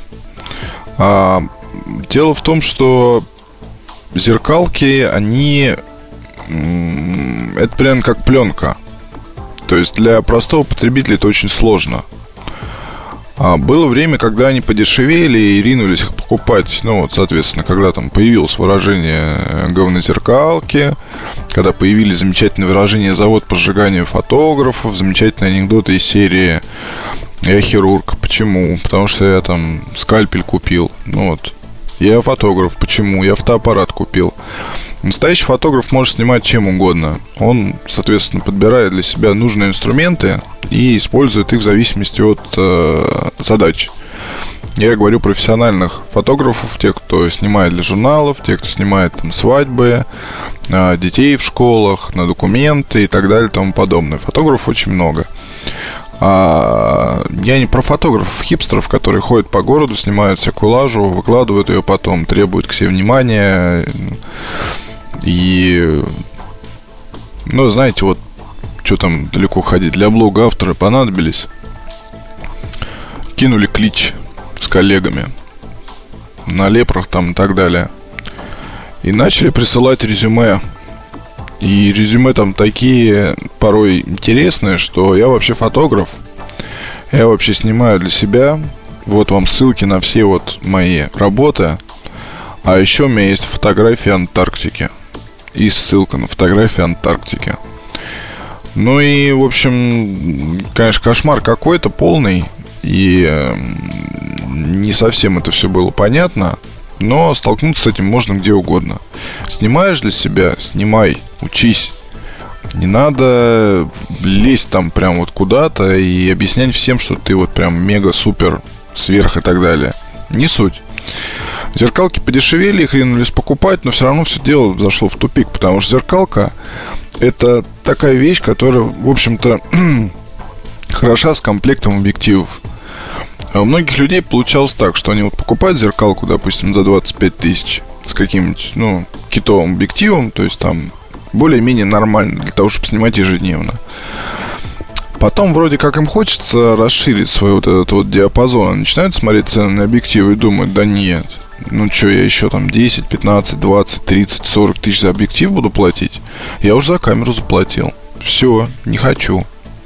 Дело в том, что зеркалки, они это прям как пленка. То есть для простого потребителя это очень сложно. Было время, когда они подешевели и ринулись их покупать. Ну вот, соответственно, когда там появилось выражение говнозеркалки, когда появились замечательные выражения завод по сжиганию фотографов, замечательные анекдоты из серии «Я хирург». Почему? Потому что я там скальпель купил. Ну вот. Я фотограф. Почему? Я фотоаппарат купил. Настоящий фотограф может снимать чем угодно. Он, соответственно, подбирает для себя нужные инструменты и использует их в зависимости от задач. Я говорю профессиональных фотографов, тех, кто снимает для журналов, тех, кто снимает там свадьбы, детей в школах, на документы и так далее и тому подобное. Фотографов очень много. Я не про фотографов-хипстеров, которые ходят по городу, снимают всякую лажу, выкладывают ее потом, требуют к себе внимания. И, ну, знаете, вот что там далеко ходить. Для блога авторы понадобились. Кинули клич с коллегами на лепрах там и так далее. И начали присылать резюме. И резюме там такие порой интересные, что я вообще фотограф. Я вообще снимаю для себя. Вот вам ссылки на все вот мои работы. А еще у меня есть фотографии Антарктики. И ссылка на фотографии Антарктики. Ну и, в общем, конечно, кошмар какой-то полный. И не совсем это все было понятно. Но столкнуться с этим можно где угодно. Снимаешь для себя, снимай, учись. Не надо лезть там прям вот куда-то и объяснять всем, что ты вот прям мега-супер, сверх и так далее. Не суть. Зеркалки подешевели, их ринулись покупать, но все равно все дело зашло в тупик. Потому что зеркалка — это такая вещь, которая, в общем-то, хороша с комплектом объективов. А у многих людей получалось так, что они вот покупают зеркалку, допустим, за 25 тысяч с каким-нибудь, ну, китовым объективом, то есть там более-менее нормально для того, чтобы снимать ежедневно. Потом вроде как им хочется расширить свой вот этот вот диапазон. Они начинают смотреть цены на объективы и думают: да нет, Ну что, я еще там 10, 15, 20, 30, 40 тысяч за объектив буду платить? Я уже за камеру заплатил. Все, не хочу.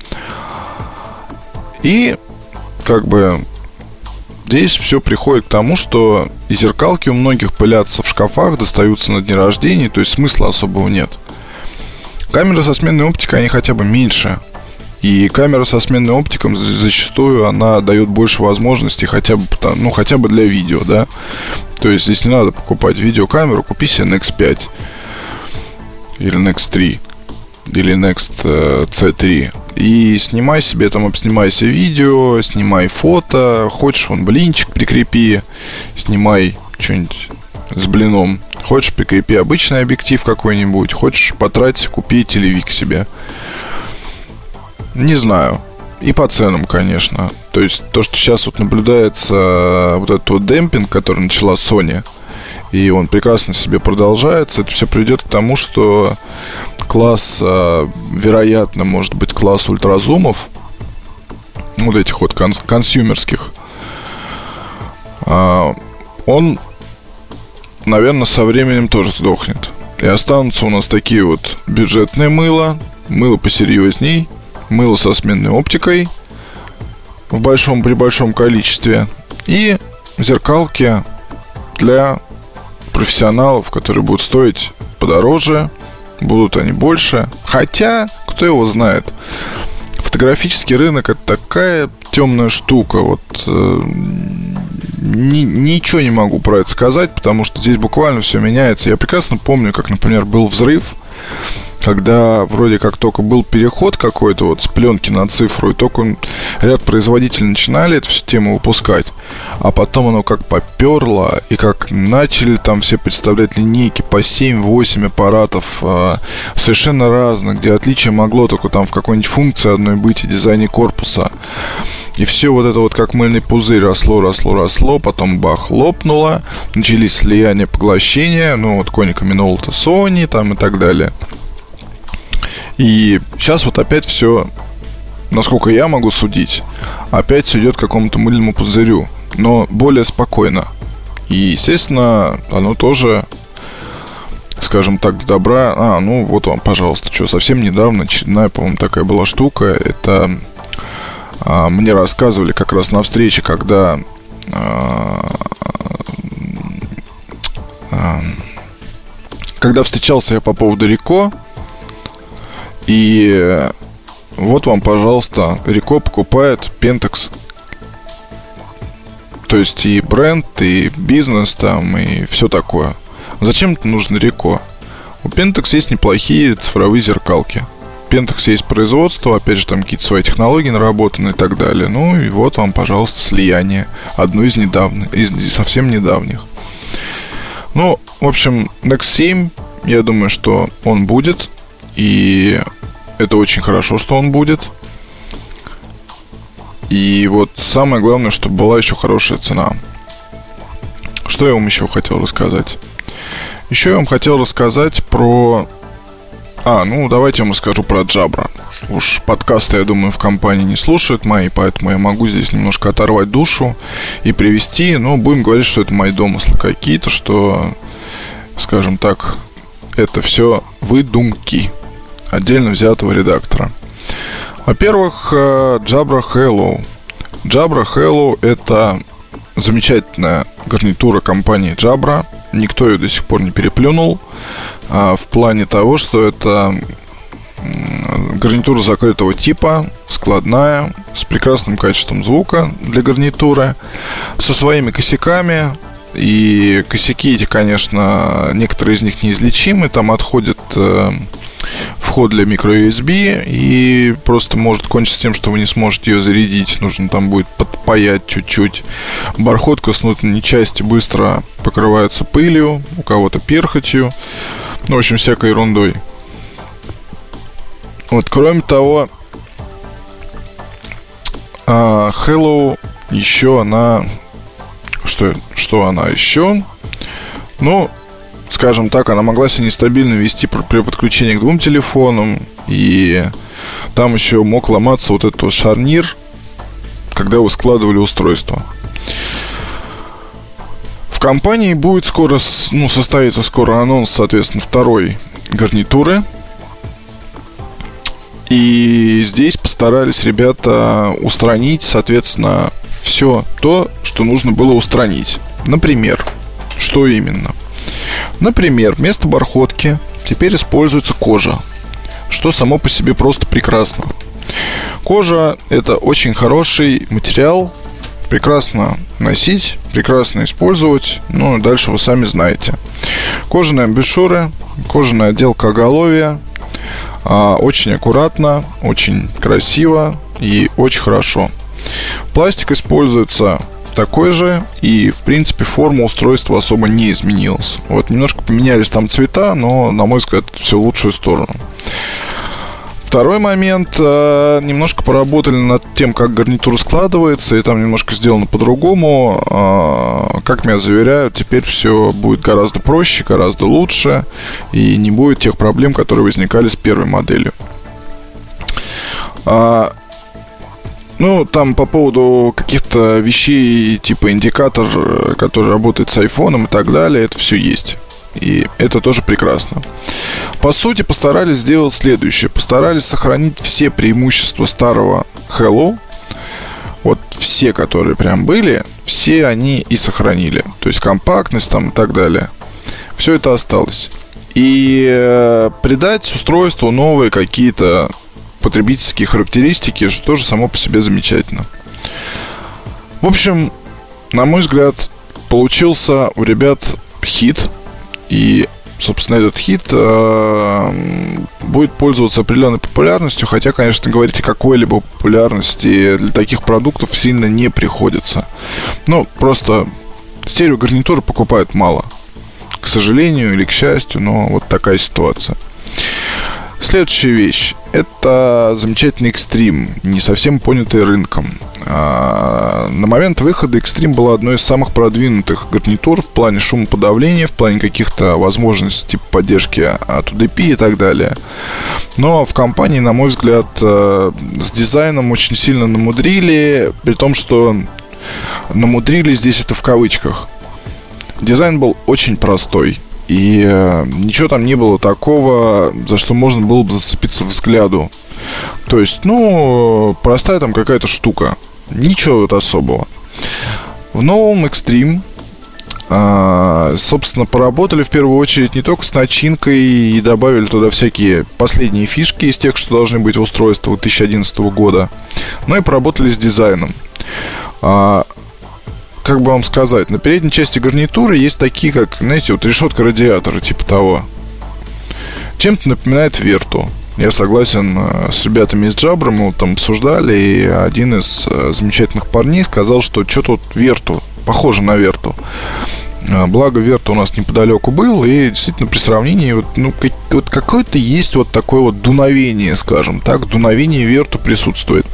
И как бы здесь все приходит к тому, что и зеркалки у многих пылятся в шкафах, достаются на дни рождения, то есть смысла особого нет. Камеры со сменной оптикой, они хотя бы меньше. И камера со сменной оптикой зачастую она дает больше возможностей хотя бы для видео, да. То есть здесь не надо покупать видеокамеру, купи себе Nex 5 или Nex 3 или Next C3 и снимай себе там, обснимайся видео, снимай фото, хочешь вон блинчик прикрепи, снимай что-нибудь с блином, хочешь прикрепи обычный объектив какой-нибудь, хочешь потратить, купи телевик себе. Не знаю. И по ценам, конечно. То есть то, что сейчас вот наблюдается, вот этот вот демпинг, который начала Sony, и он прекрасно себе продолжается, это все приведет к тому, что класс, вероятно, может быть класс ультразумов, вот этих вот консюмерских, он, наверное, со временем тоже сдохнет. И останутся у нас такие вот бюджетные мыло посерьезней, мыло со сменной оптикой при большом количестве и зеркалки для профессионалов, которые будут стоить подороже, будут они больше. Хотя, кто его знает, фотографический рынок — это такая темная штука. Вот ничего не могу про это сказать, потому что здесь буквально все меняется. Я прекрасно помню, как, например, был взрыв, когда вроде как только был переход какой-то вот с пленки на цифру, и только ряд производителей начинали эту всю тему выпускать, а потом оно как поперло, и как начали там все представлять линейки по 7-8 аппаратов совершенно разных, где отличие могло только там в какой-нибудь функции одной быть и дизайне корпуса. И все вот это вот как мыльный пузырь росло, потом бах, лопнуло, начались слияния, поглощения, ну вот Konica Minolta Sony там и так далее. И сейчас вот опять все, насколько я могу судить, опять все идет к какому-то мыльному пузырю, но более спокойно. И, естественно, оно тоже, скажем так, добра. Ну вот вам, пожалуйста, что, совсем недавно очередная, по-моему, такая была штука. Это мне рассказывали как раз на встрече, когда встречался я по поводу Ricoh. И вот вам, пожалуйста, Ricoh покупает Pentax. То есть и бренд, и бизнес там, и все такое. Зачем это нужно Ricoh? У Pentax есть неплохие цифровые зеркалки. Pentax есть производство, опять же, там какие-то свои технологии наработаны и так далее. Ну и вот вам, пожалуйста, слияние. Одно из недавних, из совсем недавних. Ну, в общем, Nex 7, я думаю, что он будет. И это очень хорошо, что он будет. И вот самое главное, чтобы была еще хорошая цена. Что я вам еще хотел рассказать? Еще я вам хотел рассказать про... давайте я вам расскажу про Jabra. Уж подкасты, я думаю, в компании не слушают мои, поэтому я могу здесь немножко оторвать душу и привести. Будем говорить, что это мои домыслы какие-то, что, скажем так, это все выдумки отдельно взятого редактора. Во-первых, Jabra Hello. Jabra Hello — это замечательная гарнитура компании Jabra. Никто ее до сих пор не переплюнул. В плане того, что это гарнитура закрытого типа, складная, с прекрасным качеством звука для гарнитуры, со своими косяками. И косяки эти, конечно, некоторые из них неизлечимы. Там отходит вход для microUSB, и просто может кончиться тем, что вы не сможете ее зарядить. Нужно там будет подпаять чуть-чуть. Бархотка с внутренней части быстро покрывается пылью, у кого-то перхотью. В общем, всякой ерундой. Вот, кроме того, Hello еще она... Что она еще? Скажем так, она могла себя нестабильно вести при подключении к двум телефонам. И там еще мог ломаться вот этот вот шарнир, когда вы складывали устройство. В компании будет скоро, состоится скоро анонс, соответственно, второй гарнитуры. И здесь постарались ребята устранить, соответственно, все то, что нужно было устранить. Например, что именно? Например, вместо бархотки теперь используется кожа, что само по себе просто прекрасно. Кожа – это очень хороший материал, прекрасно носить, прекрасно использовать. Ну, дальше вы сами знаете. Кожаные амбушюры, кожаная отделка оголовья. Очень аккуратно, очень красиво и очень хорошо. Пластик используется такой же, и, в принципе, форма устройства особо не изменилась. Вот, немножко поменялись там цвета, но, на мой взгляд, все в лучшую сторону. Второй момент. Немножко поработали над тем, как гарнитура складывается, и там немножко сделано по-другому. Как меня заверяют, теперь все будет гораздо проще, гораздо лучше, и не будет тех проблем, которые возникали с первой моделью. Там по поводу каких-то вещей, типа индикатор, который работает с айфоном и так далее, это все есть. И это тоже прекрасно. По сути, постарались сделать следующее. Постарались сохранить все преимущества старого Hello. Вот все, которые прям были, все они и сохранили. То есть компактность там и так далее. Все это осталось. И придать устройству новые какие-то потребительские характеристики, что тоже само по себе замечательно. В общем, на мой взгляд, получился у ребят хит. И, собственно, этот хит будет пользоваться определенной популярностью. Хотя, конечно, говорить о какой-либо популярности для таких продуктов сильно не приходится. Просто стереогарнитуры покупают мало. К сожалению или к счастью, но вот такая ситуация. Следующая вещь. Это замечательный Extreme, не совсем понятый рынком. На момент выхода Extreme была одной из самых продвинутых гарнитур в плане шумоподавления, в плане каких-то возможностей типа поддержки от UDP и так далее. Но в компании, на мой взгляд, с дизайном очень сильно намудрили, при том, что намудрили здесь это в кавычках. Дизайн был очень простой. И ничего там не было такого, за что можно было бы зацепиться взгляду. То есть, простая там какая-то штука. Ничего вот особого. В новом Extreme, собственно, поработали в первую очередь не только с начинкой и добавили туда всякие последние фишки из тех, что должны быть в устройстве 2011 года, но и поработали с дизайном. Как бы вам сказать, на передней части гарнитуры есть такие, как, знаете, вот решетка радиатора, типа того. Чем-то напоминает Верту. Я согласен с ребятами из Jabra, мы вот там обсуждали, и один из замечательных парней сказал, что что-то вот Верту, похоже на Верту. Благо Верта у нас неподалеку был, и действительно при сравнении вот какое-то есть вот такое вот дуновение, скажем так, дуновение Верту присутствует.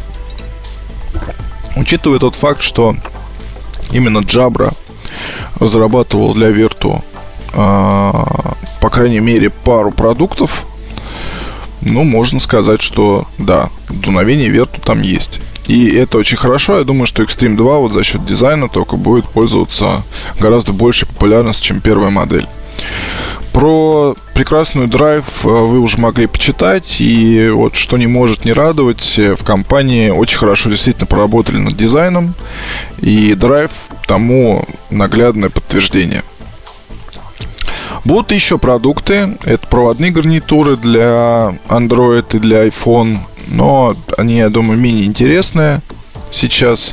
Учитывая тот факт, что именно Jabra разрабатывал для Верту, по крайней мере, пару продуктов, можно сказать, что да, дуновение Верту там есть. И это очень хорошо. Я думаю, что Extreme 2 вот за счет дизайна только будет пользоваться гораздо большей популярностью, чем первая модель. Про прекрасную Drive вы уже могли почитать. И вот что не может не радовать, в компании очень хорошо действительно поработали над дизайном. И Drive тому наглядное подтверждение. Будут еще продукты. Это проводные гарнитуры для Android и для iPhone. Но они, я думаю, менее интересные сейчас.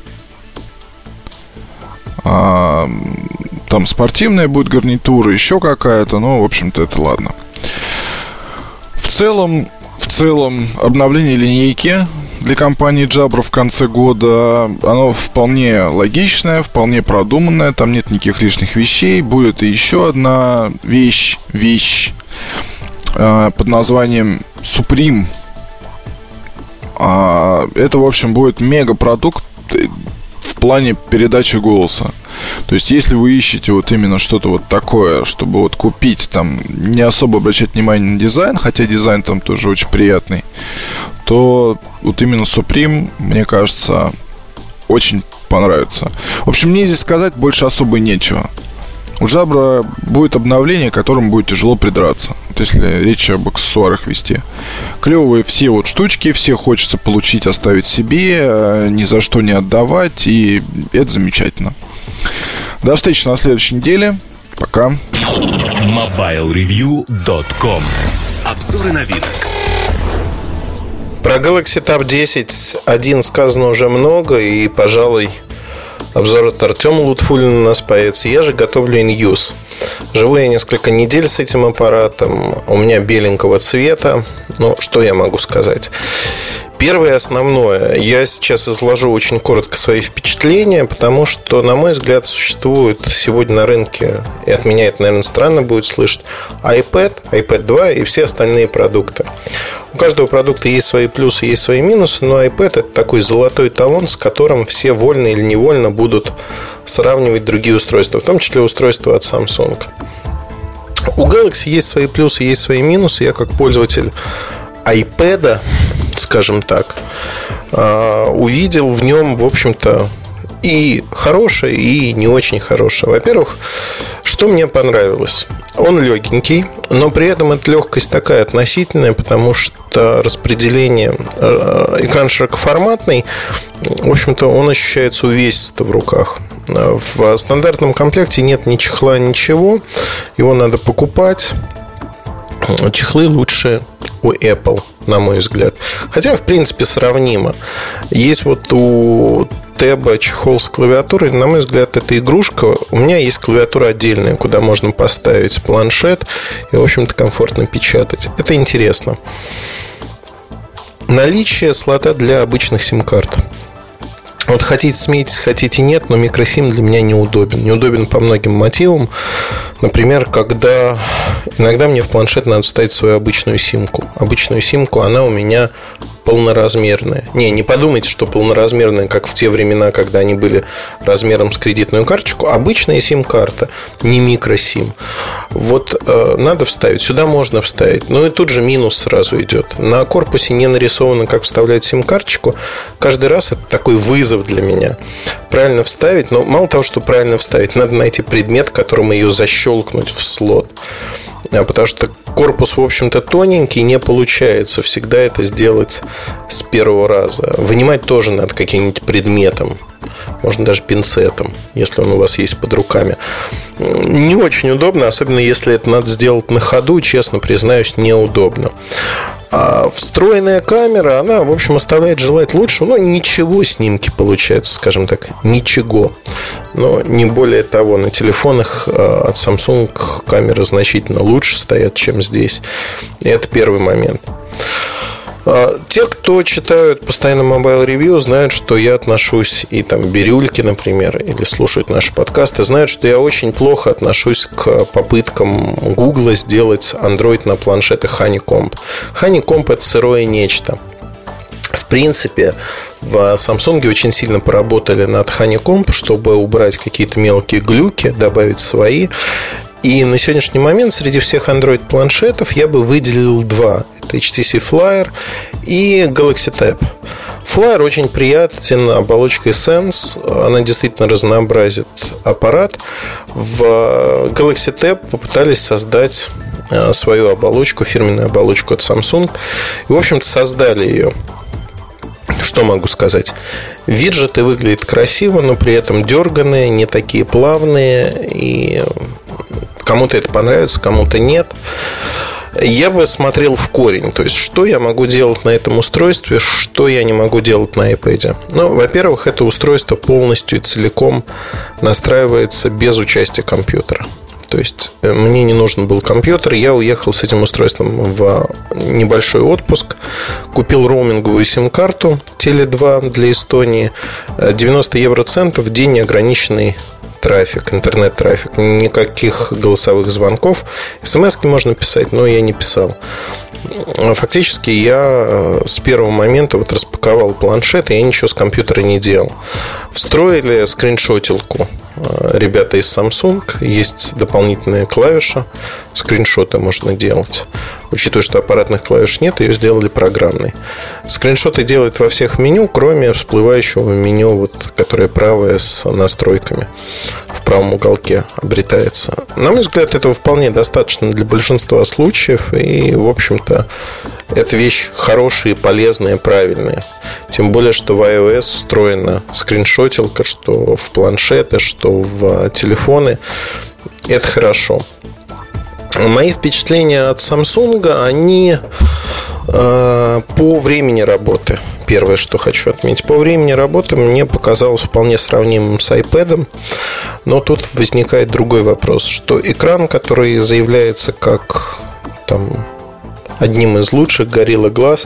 Там спортивная будет гарнитура, еще какая-то. В общем-то, это ладно. В целом, обновление линейки для компании Jabra в конце года, оно вполне логичное, вполне продуманное. Там нет никаких лишних вещей. Будет и еще одна вещь под названием Supreme. Это, в общем, будет мегапродукт в плане передачи голоса. То есть, если вы ищете вот именно что-то вот такое, чтобы вот купить, там, не особо обращать внимание на дизайн, хотя дизайн там тоже очень приятный, то вот именно Supreme, мне кажется, очень понравится. В общем, мне здесь сказать больше особо нечего. У Jabra будет обновление, к которому будет тяжело придраться. Вот если речь об аксессуарах вести. Клевые все вот штучки, все хочется получить, оставить себе, ни за что не отдавать, и это замечательно. До встречи на следующей неделе. Пока. MobileReview.com. Обзоры новинок. Про Galaxy Tab 10.1 сказано уже много, и, пожалуй, обзор от Артема Лутфуллина у нас появится. Я же готовлю in-use. Живу я несколько недель с этим аппаратом. У меня беленького цвета. Ну, что я могу сказать? Первое основное. Я сейчас изложу очень коротко свои впечатления, потому что, на мой взгляд, существует сегодня на рынке, и от меня это, наверное, странно будет слышать, iPad, iPad 2 и все остальные продукты. У каждого продукта есть свои плюсы, есть свои минусы, но iPad – это такой золотой талон, с которым все вольно или невольно будут сравнивать другие устройства, в том числе устройства от Samsung. У Galaxy есть свои плюсы, есть свои минусы. Я как пользователь iPad, скажем так, увидел в нем, в общем-то, и хорошее, и не очень хорошее. Во-первых, что мне понравилось? Он легенький, но при этом эта легкость такая относительная, потому что распределение, экран широкоформатный, в общем-то, он ощущается увесисто в руках. В стандартном комплекте нет ни чехла, ничего. Его надо покупать. Чехлы лучше у Apple, на мой взгляд. Хотя, в принципе, сравнимо. Есть вот у Tab чехол с клавиатурой. На мой взгляд, это игрушка. У меня есть клавиатура отдельная, куда можно поставить планшет и, в общем-то, комфортно печатать. Это интересно. Наличие слота для обычных сим-карт. Вот хотите смейтесь, хотите нет, но микросим для меня неудобен. Неудобен по многим мотивам. Например, когда иногда мне в планшет надо вставить свою обычную симку. Обычную симку, она у меня полноразмерная. Не подумайте, что полноразмерная, как в те времена, когда они были размером с кредитную карточку. Обычная сим-карта, не микросим. Вот надо вставить. Сюда можно вставить. Но и тут же минус сразу идет. На корпусе не нарисовано, как вставлять сим-карточку. Каждый раз это такой вызов для меня. Правильно вставить. Но мало того, что правильно вставить, надо найти предмет, которым ее защелкнуть в слот. Потому что корпус, в общем-то, тоненький, не получается всегда это сделать с первого раза. Вынимать тоже надо каким-нибудь предметом. Можно даже пинцетом, если он у вас есть под руками. Не очень удобно, особенно если это надо сделать на ходу. Честно признаюсь, неудобно. А встроенная камера, она, в общем, оставляет желать лучшего. Но ничего, снимки получаются, скажем так, ничего. Но не более того, на телефонах от Samsung камеры значительно лучше стоят, чем здесь. И это первый момент. Те, кто читают постоянно Mobile Review, знают, что я отношусь, и там бирюльки, например, или слушают наши подкасты, знают, что я очень плохо отношусь к попыткам Google сделать Android на планшетах Honeycomb. Honeycomb – это сырое нечто. В принципе, в Samsung очень сильно поработали над Honeycomb, чтобы убрать какие-то мелкие глюки, добавить свои. И на сегодняшний момент среди всех Android-планшетов я бы выделил два. Это HTC Flyer и Galaxy Tab. Flyer очень приятен оболочкой Sense. Она действительно разнообразит аппарат. В Galaxy Tab попытались создать свою оболочку, фирменную оболочку от Samsung. И, в общем-то, создали ее. Что могу сказать? Виджеты выглядят красиво, но при этом дерганые, не такие плавные. И кому-то это понравится, кому-то нет. Я бы смотрел в корень. То есть, что я могу делать на этом устройстве, что я не могу делать на iPad. Ну, во-первых, это устройство полностью и целиком настраивается без участия компьютера. То есть, мне не нужен был компьютер. Я уехал с этим устройством в небольшой отпуск. Купил роуминговую сим-карту Теле2 для Эстонии. 90 евроцентов в день, неограниченный трафик, интернет-трафик. Никаких голосовых звонков. СМСки можно писать, но я не писал. Фактически я с первого момента распаковал планшет, и я ничего с компьютера не делал. Встроили скриншотилку ребята из Samsung. Есть дополнительная клавиша, скриншоты можно делать. Учитывая, что аппаратных клавиш нет, ее сделали программной. Скриншоты делают во всех меню, кроме всплывающего меню, которое правое с настройками. В правом уголке обретается. На мой взгляд, этого вполне достаточно для большинства случаев. И, в общем-то, это вещь хорошая, полезная, правильная. Тем более, что в iOS встроена скриншотилка, что в планшеты, что в телефоны. Это хорошо. Мои впечатления от Samsung, они по времени работы. Первое, что хочу отметить, по времени работы мне показалось вполне сравнимым с iPad. Но тут возникает другой вопрос, что экран, который заявляется как одним из лучших, Gorilla Glass,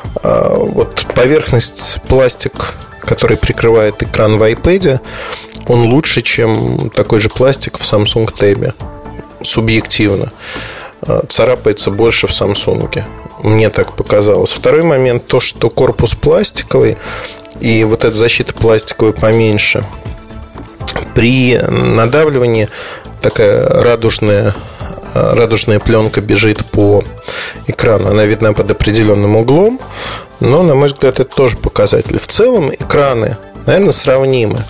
поверхность, пластик, который прикрывает экран в iPad, он лучше, чем такой же пластик в Samsung Tab. Субъективно. Царапается больше в Samsung. Мне так показалось. Второй момент, то, что корпус пластиковый, и эта защита пластиковая поменьше. При надавливании такая радужная пленка бежит по экрану. Она видна под определенным углом. Но, на мой взгляд, это тоже показатель. В целом экраны, наверное, сравнимы.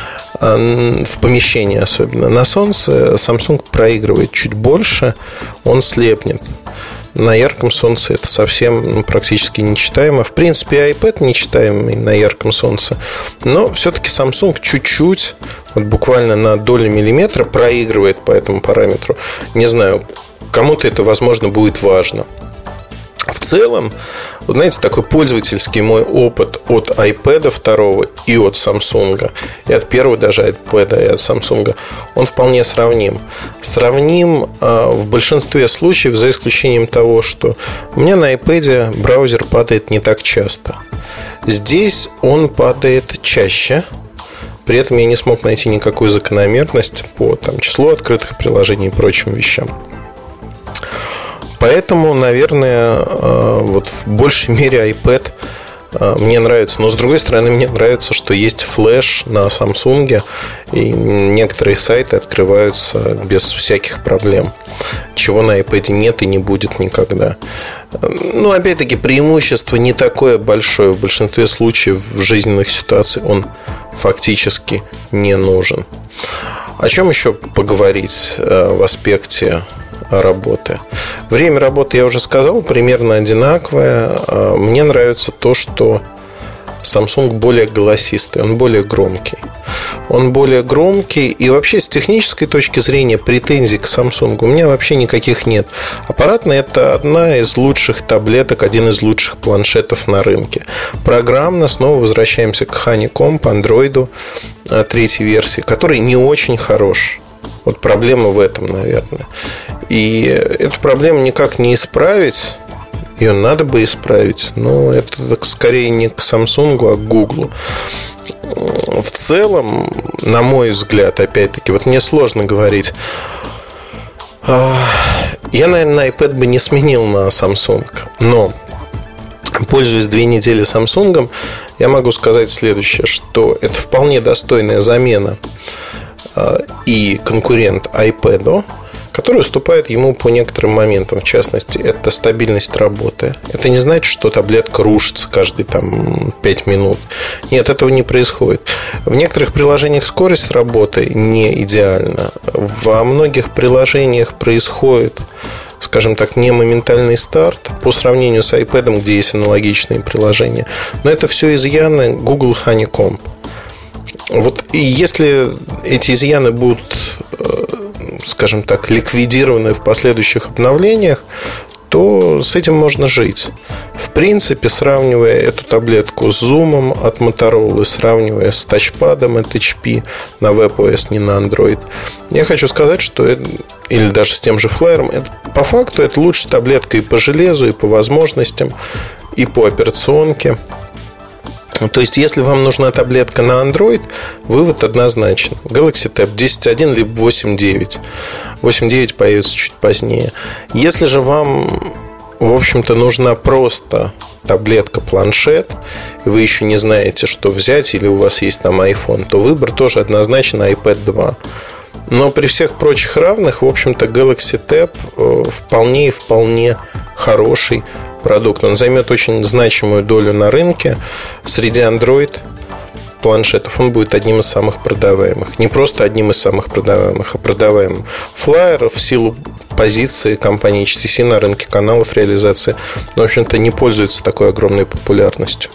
В помещении особенно. На солнце Samsung проигрывает чуть больше. Он слепнет. На ярком солнце это совсем практически нечитаемо. В принципе, iPad нечитаемый на ярком солнце. Но все-таки Samsung чуть-чуть, буквально на долю миллиметра, проигрывает по этому параметру. Не знаю, кому-то это, возможно, будет важно. В целом, знаете, такой пользовательский мой опыт от iPad 2 и от Samsung, и от первого даже iPad, и от Samsung, он вполне сравним. Сравним в большинстве случаев, за исключением того, что у меня на iPad браузер падает не так часто. Здесь он падает чаще. При этом я не смог найти никакую закономерность по числу открытых приложений и прочим вещам. Поэтому, наверное, в большей мере iPad мне нравится. Но, с другой стороны, мне нравится, что есть флеш на Samsung, и некоторые сайты открываются без всяких проблем, чего на iPad нет и не будет никогда. Но, опять-таки, преимущество не такое большое. В большинстве случаев в жизненных ситуациях он фактически не нужен. О чем еще поговорить в аспекте работы? Время работы, я уже сказал, примерно одинаковое. Мне нравится то, что Samsung более голосистый, он более громкий. Он более громкий. И вообще, с технической точки зрения, претензий к Samsung у меня вообще никаких нет. Аппаратно это одна из лучших таблеток, один из лучших планшетов на рынке. Программно снова возвращаемся к Honeycomb, Android 3 версии, который не очень хорош. Проблема в этом, наверное. И эту проблему никак не исправить. Ее надо бы исправить. Но это скорее не к Samsung, а к Google. В целом, на мой взгляд, опять-таки, мне сложно говорить. Я, наверное, на iPad бы не сменил на Samsung. Но, пользуясь 2 недели Samsung, я могу сказать следующее, что это вполне достойная замена и конкурент iPad, который уступает ему по некоторым моментам. В частности, это стабильность работы. Это не значит, что таблетка рушится каждые 5 минут. Нет, этого не происходит. В некоторых приложениях скорость работы не идеальна. Во многих приложениях происходит, скажем так, не моментальный старт по сравнению с iPad, где есть аналогичные приложения. Но это все изъяны Google Honeycomb. И если эти изъяны будут, скажем так, ликвидированы в последующих обновлениях, то с этим можно жить. В принципе, сравнивая эту таблетку с Zoom от Motorola, сравнивая с тачпадом от HP на WebOS, не на Android, я хочу сказать, что или даже с тем же Flyer, по факту это лучшая таблетка и по железу, и по возможностям, и по операционке. То есть, если вам нужна таблетка на Android, вывод однозначен. Galaxy Tab 10.1 либо 8.9. 8.9 появится чуть позднее. Если же вам, в общем-то, нужна просто таблетка, планшет, и вы еще не знаете, что взять, или у вас есть там iPhone, то выбор тоже однозначно iPad 2. Но при всех прочих равных, в общем-то, Galaxy Tab вполне хороший продукт. Он займет очень значимую долю на рынке. Среди Android планшетов он будет одним из самых продаваемых. Не просто одним из самых продаваемых, а продаваемым. Flyer в силу позиции компании HTC на рынке каналов реализации, в общем-то, не пользуется такой огромной популярностью.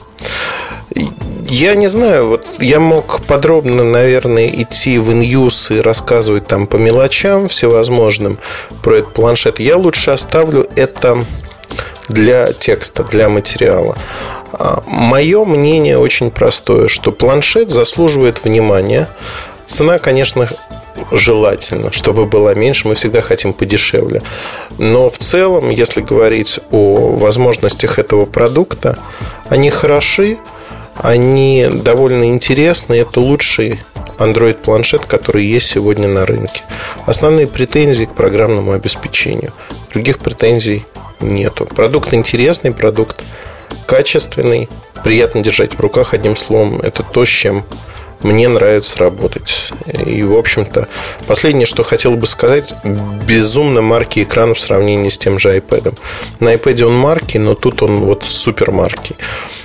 Я не знаю, вот я мог подробно, наверное, идти в иньюз и рассказывать там по мелочам всевозможным про этот планшет. Я лучше оставлю это для текста, для материала. Мое мнение очень простое, что планшет заслуживает внимания. Цена, конечно, желательно, чтобы была меньше. Мы всегда хотим подешевле. Но в целом, если говорить о возможностях этого продукта, они хороши, они довольно интересны. Это лучший Android-планшет, который есть сегодня на рынке. Основные претензии к программному обеспечению. Других претензий нету. Продукт интересный, продукт качественный, приятно держать в руках. Одним словом, это то, с чем мне нравится работать. И, в общем-то, последнее, что хотел бы сказать, безумно маркий экран в сравнении с тем же iPad. На iPad он маркий, но тут он вот супер маркий.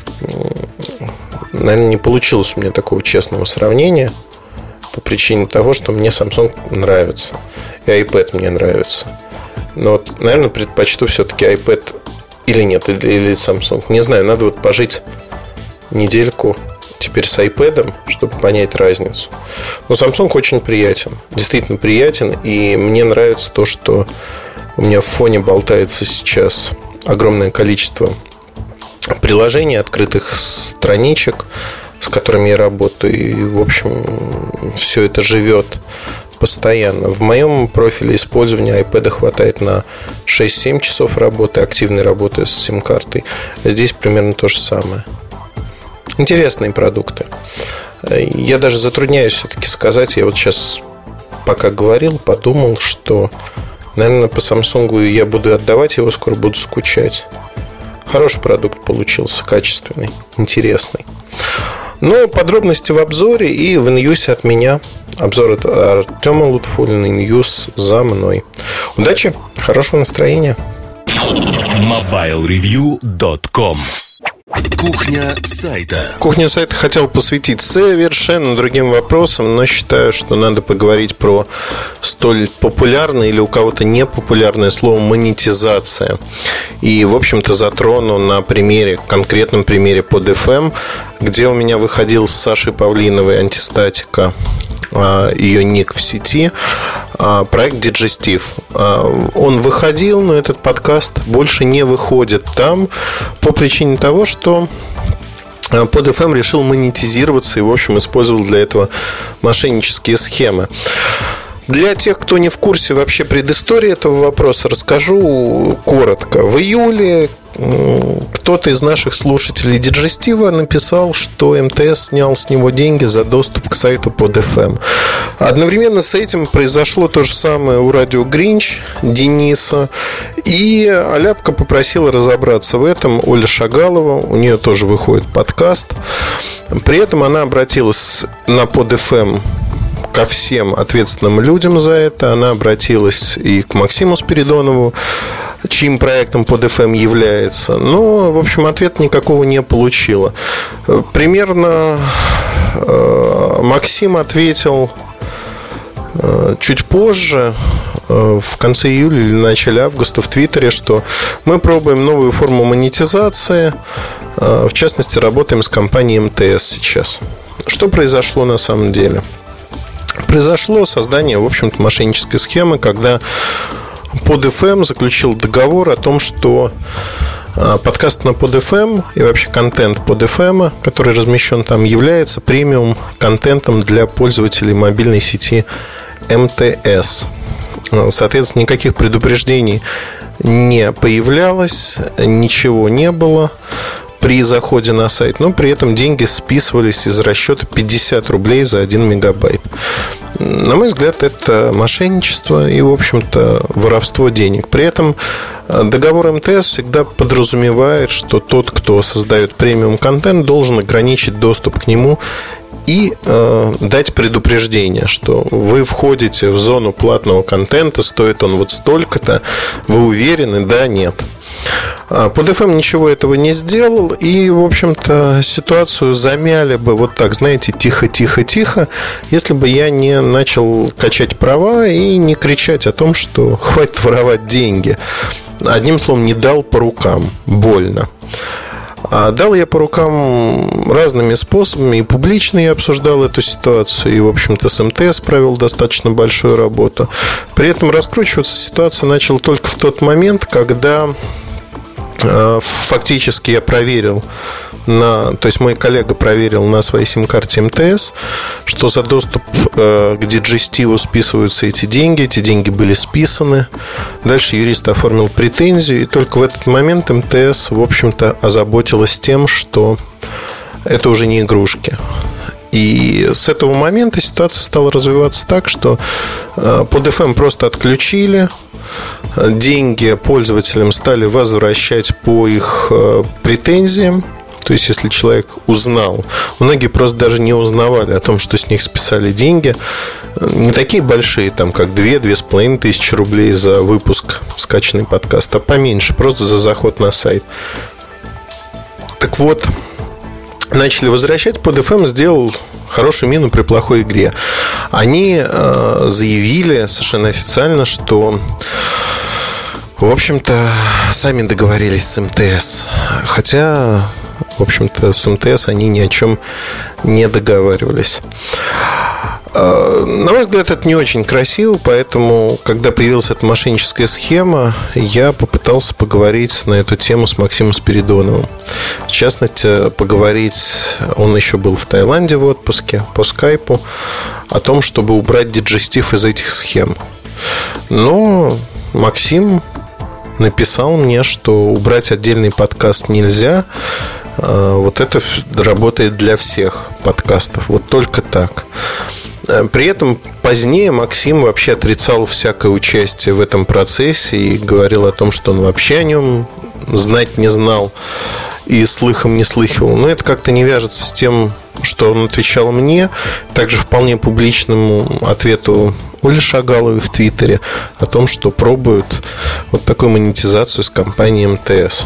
Наверное, не получилось у меня такого честного сравнения по причине того, что мне Samsung нравится и iPad мне нравится. Но вот, наверное, предпочту все-таки iPad или нет, или Samsung. Не знаю, надо вот пожить недельку теперь с iPad, чтобы понять разницу. Но Samsung очень приятен, действительно приятен. И мне нравится то, что у меня в фоне болтается сейчас огромное количество приложений, открытых страничек, с которыми я работаю. И, в общем, все это живет постоянно. В моем профиле использования iPad хватает на 6-7 часов работы, активной работы с сим-картой. Здесь примерно то же самое. Интересные продукты. Я даже затрудняюсь все-таки сказать. Я вот сейчас, пока говорил, подумал, что, наверное, по Samsung я буду отдавать его, скоро буду скучать. Хороший продукт получился, качественный, интересный. Но подробности в обзоре и в иньюсе от меня. Обзор от Артема Лутфуллина, иньюс за мной. Удачи, хорошего настроения. MobileReview.com. Кухня сайта. Кухню сайта хотел посвятить совершенно другим вопросам, но считаю, что надо поговорить про столь популярное или у кого-то непопулярное слово монетизация. И, в общем-то, затрону на примере, конкретном примере под FM, где у меня выходил с Сашей Павлиновой антистатика, ее ник в сети, проект Digestive. Он выходил, но этот подкаст больше не выходит там по причине того, что под FM решил монетизироваться и, в общем, использовал для этого мошеннические схемы. Для тех, кто не в курсе вообще предыстории этого вопроса, расскажу коротко. В июле кто-то из наших слушателей Digestive написал, что МТС снял с него деньги за доступ к сайту под FM. Одновременно с этим произошло то же самое у радио Гринч Дениса. И Аляпка попросила разобраться в этом Оля Шагалова. У нее тоже выходит подкаст. При этом она обратилась на под FM ко всем ответственным людям за это. Она обратилась и к Максиму Спиридонову, чьим проектом под FM является. Но, в общем, ответ никакого не получила. Примерно Максим ответил чуть позже, в конце июля или начале августа, в Твиттере, что мы пробуем новую форму монетизации. В частности, работаем с компанией МТС сейчас. Что произошло на самом деле? Произошло создание, в общем-то, мошеннической схемы, когда под FM заключил договор о том, что подкаст на под FM и вообще контент под FM, который размещен там, является премиум контентом для пользователей мобильной сети МТС. Соответственно, никаких предупреждений не появлялось, ничего не было при заходе на сайт, но при этом деньги списывались из расчета 50 рублей за 1 мегабайт. На мой взгляд, это мошенничество и, в общем-то, воровство денег. При этом договор МТС всегда подразумевает, что тот, кто создает премиум-контент, должен ограничить доступ к нему и дать предупреждение, что вы входите в зону платного контента, стоит он вот столько-то, вы уверены, да, нет. Под FM ничего этого не сделал, и, в общем-то, ситуацию замяли бы вот так, знаете, тихо-тихо-тихо, если бы я не начал качать права и не кричать о том, что хватит воровать деньги. Одним словом, не дал по рукам, больно. Дал я по рукам разными способами. И публично я обсуждал эту ситуацию. И, в общем-то, с МТС провел достаточно большую работу. При этом раскручиваться ситуация начала только в тот момент, когда фактически я проверил то есть мой коллега проверил на своей сим-карте МТС, что за доступ к Диджестиву списываются эти деньги были списаны. Дальше юрист оформил претензию, и только в этот момент МТС, в общем-то, озаботилась тем, что это уже не игрушки. И с этого момента ситуация стала развиваться так, что под FM просто отключили, деньги пользователям стали возвращать по их претензиям. То есть, если человек узнал, многие просто даже не узнавали о том, что с них списали деньги. Не такие большие, там, как 2-2,5 тысячи рублей за выпуск скачанный подкаст, а поменьше, просто за заход на сайт. Так вот, начали возвращать. Под FM сделал хорошую мину при плохой игре. Они заявили совершенно официально, что, в общем-то, сами договорились с МТС. Хотя, в общем-то, с МТС они ни о чем не договаривались. На мой взгляд, это не очень красиво, поэтому, когда появилась эта мошенническая схема, я попытался поговорить на эту тему с Максимом Спиридоновым. В частности, поговорить, он еще был в Таиланде в отпуске, по скайпу, о том, чтобы убрать Диджестив из этих схем. Но Максим написал мне, что убрать отдельный подкаст нельзя. Вот это работает для всех подкастов. Вот только так. При этом позднее Максим вообще отрицал всякое участие в этом процессе и говорил о том, что он вообще о нем знать не знал и слыхом не слыхивал. Но это как-то не вяжется с тем, что он отвечал мне. Также вполне публичному ответу Оле Шагаловой в Твиттере о том, что пробуют вот такую монетизацию с компанией МТС.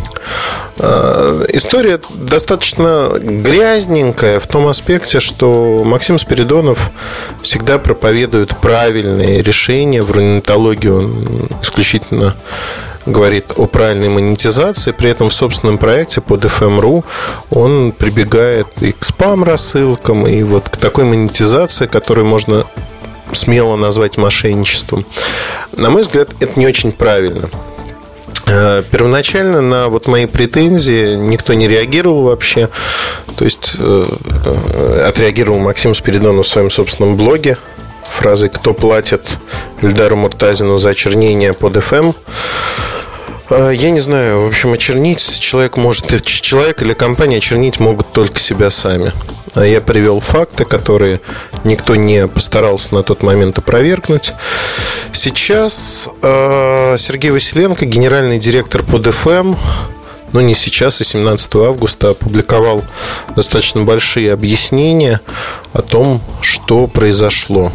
История достаточно грязненькая в том аспекте, что Максим Спиридонов всегда проповедует правильные решения. В рунетологии он исключительно говорит о правильной монетизации. При этом в собственном проекте под FM.ru он прибегает и к спам-рассылкам, и вот к такой монетизации, которую можно смело назвать мошенничеством. На мой взгляд, это не очень правильно. Первоначально на вот мои претензии никто не реагировал вообще. То есть отреагировал Максим Спиридонов в своем собственном блоге фразой «Кто платит Эльдару Муртазину за очернение под FM?». Я не знаю, в общем, очернить человек или компания очернить могут только себя сами. Я привел факты, которые никто не постарался на тот момент опровергнуть. Сейчас Сергей Василенко, генеральный директор под FM, ну не сейчас, а 17 августа, опубликовал достаточно большие объяснения о том, что произошло.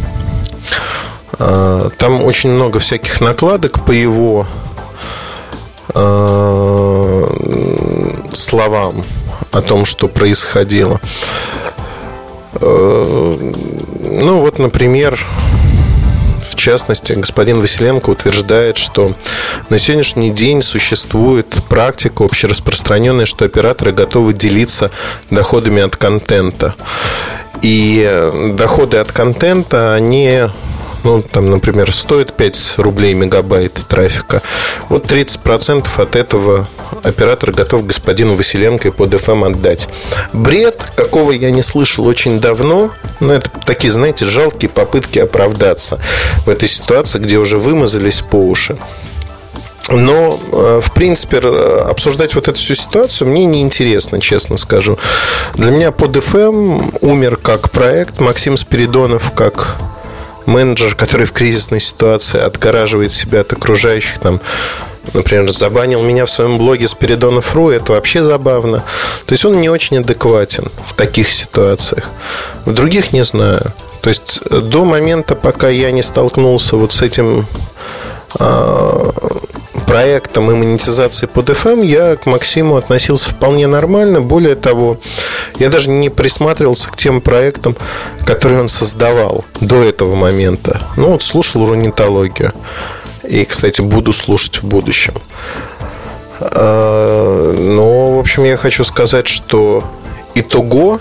Там очень много всяких накладок по его словам о том, что происходило. Ну вот, например, в частности, господин Василенко утверждает, что на сегодняшний день существует практика общераспространенная, что операторы готовы делиться доходами от контента. И доходы от контента, они, ну, там, например, стоят 5 рублей мегабайт трафика. Вот 30% от этого оператор готов господину Василенко и под FM отдать. Бред, какого я не слышал очень давно. Но это такие, знаете, жалкие попытки оправдаться в этой ситуации, где уже вымазались по уши. Но, в принципе, обсуждать вот эту всю ситуацию мне неинтересно, честно скажу. Для меня под FM умер как проект. Максим Спиридонов как менеджер, который в кризисной ситуации отгораживает себя от окружающих, там, например, забанил меня в своем блоге Спиридонов.ру, это вообще забавно. То есть он не очень адекватен в таких ситуациях. В других не знаю. То есть до момента, пока я не столкнулся вот с этим проектом и монетизацией под FM, я к Максиму относился вполне нормально. Более того, я даже не присматривался к тем проектам, которые он создавал до этого момента. Ну вот слушал рунетологию. И, кстати, буду слушать в будущем. Но, в общем, я хочу сказать, что итого,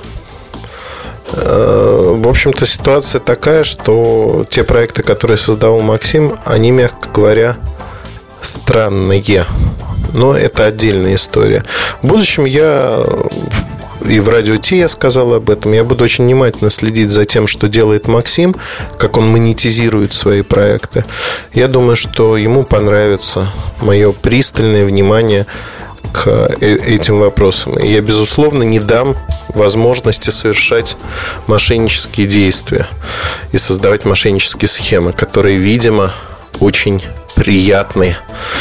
в общем-то, ситуация такая, что те проекты, которые создавал Максим, они, мягко говоря, странные. Но это отдельная история. В будущем я... И в Радио Ти я сказал об этом. Я буду очень внимательно следить за тем, что делает Максим, как он монетизирует свои проекты. Я думаю, что ему понравится мое пристальное внимание к этим вопросам. И я, безусловно, не дам возможности совершать мошеннические действия и создавать мошеннические схемы, которые, видимо, очень приятные.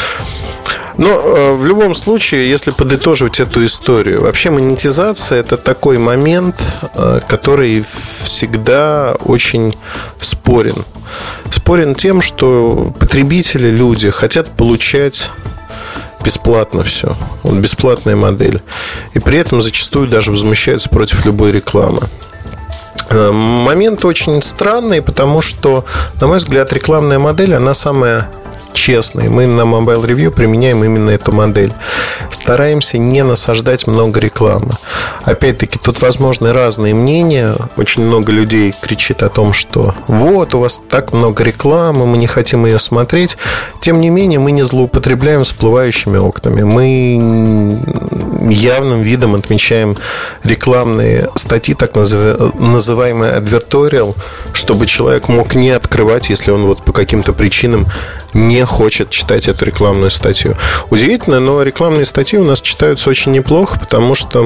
Но в любом случае, если подытоживать эту историю, вообще монетизация – это такой момент, который всегда очень спорен. Спорен тем, что потребители, люди хотят получать бесплатно все. Вот бесплатная модель. И при этом зачастую даже возмущаются против любой рекламы. Момент очень странный, потому что, на мой взгляд, рекламная модель, она самая честный. Мы на Mobile Review применяем именно эту модель. Стараемся не насаждать много рекламы. Опять-таки, тут возможны разные мнения. Очень много людей кричит о том, что вот, у вас так много рекламы, мы не хотим ее смотреть. Тем не менее, мы не злоупотребляем всплывающими окнами. Мы явным видом отмечаем рекламные статьи, так называемые advertorial, чтобы человек мог не открывать, если он вот по каким-то причинам не хочет читать эту рекламную статью. Удивительно, но рекламные статьи у нас читаются очень неплохо, потому что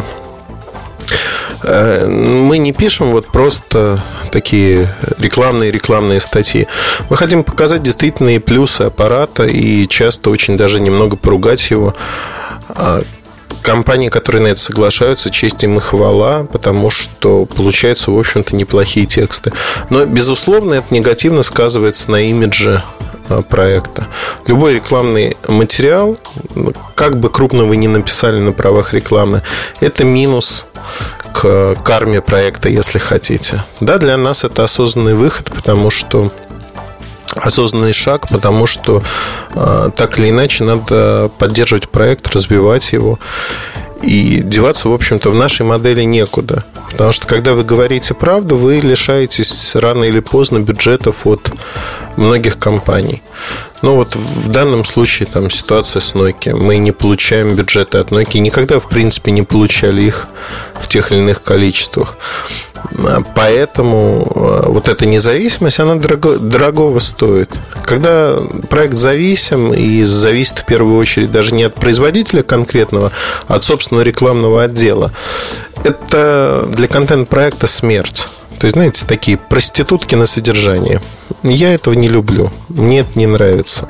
мы не пишем вот просто такие рекламные статьи. Мы хотим показать действительно плюсы аппарата и часто очень даже немного поругать его. Компании, которые на это соглашаются, честь им и хвала, потому что получаются, в общем-то, неплохие тексты. Но, безусловно, это негативно сказывается на имидже проекта. Любой рекламный материал, как бы крупно вы ни написали на правах рекламы, это минус к карме проекта, если хотите. Да, для нас это осознанный выход, потому что осознанный шаг, потому что так или иначе надо поддерживать проект, развивать его. И деваться, в общем-то, в нашей модели некуда. Потому что, когда вы говорите правду, вы лишаетесь рано или поздно бюджетов от многих компаний. Ну вот в данном случае там ситуация с Nokia. Мы не получаем бюджеты от Nokia. Никогда, в принципе, не получали их в тех или иных количествах. Поэтому вот эта независимость, она дорогого стоит. Когда проект зависим, и зависит в первую очередь даже не от производителя конкретного, а от собственного рекламного отдела, это для контент-проекта смерть. То есть, знаете, такие проститутки на содержании. Я этого не люблю. Мне это не нравится.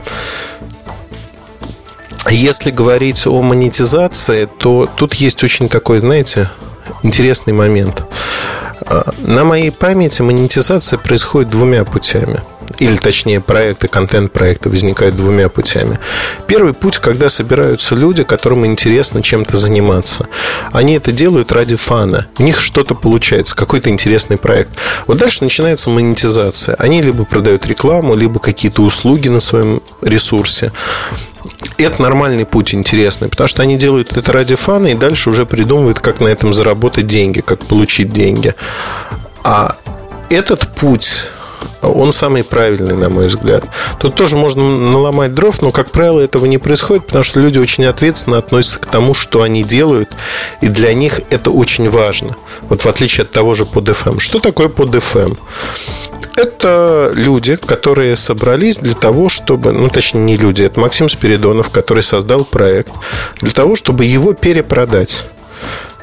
Если говорить о монетизации, то тут есть очень такой, знаете, интересный момент. На моей памяти монетизация происходит двумя путями. Или точнее, проекты, контент-проекты возникают двумя путями. Первый путь, когда собираются люди, которым интересно чем-то заниматься. Они это делают ради фана. У них что-то получается, какой-то интересный проект. Вот дальше начинается монетизация. Они либо продают рекламу, либо какие-то услуги на своем ресурсе. Это нормальный путь, интересный, потому что они делают это ради фана и дальше уже придумывают, как на этом заработать деньги, как получить деньги. А этот путь, он самый правильный, на мой взгляд. Тут тоже можно наломать дров, но, как правило, этого не происходит, потому что люди очень ответственно относятся к тому, что они делают, и для них это очень важно. Вот в отличие от того же под FM. Что такое под FM? Это люди, которые собрались для того, чтобы... Ну, точнее, не люди, это Максим Спиридонов, который создал проект для того, чтобы его перепродать.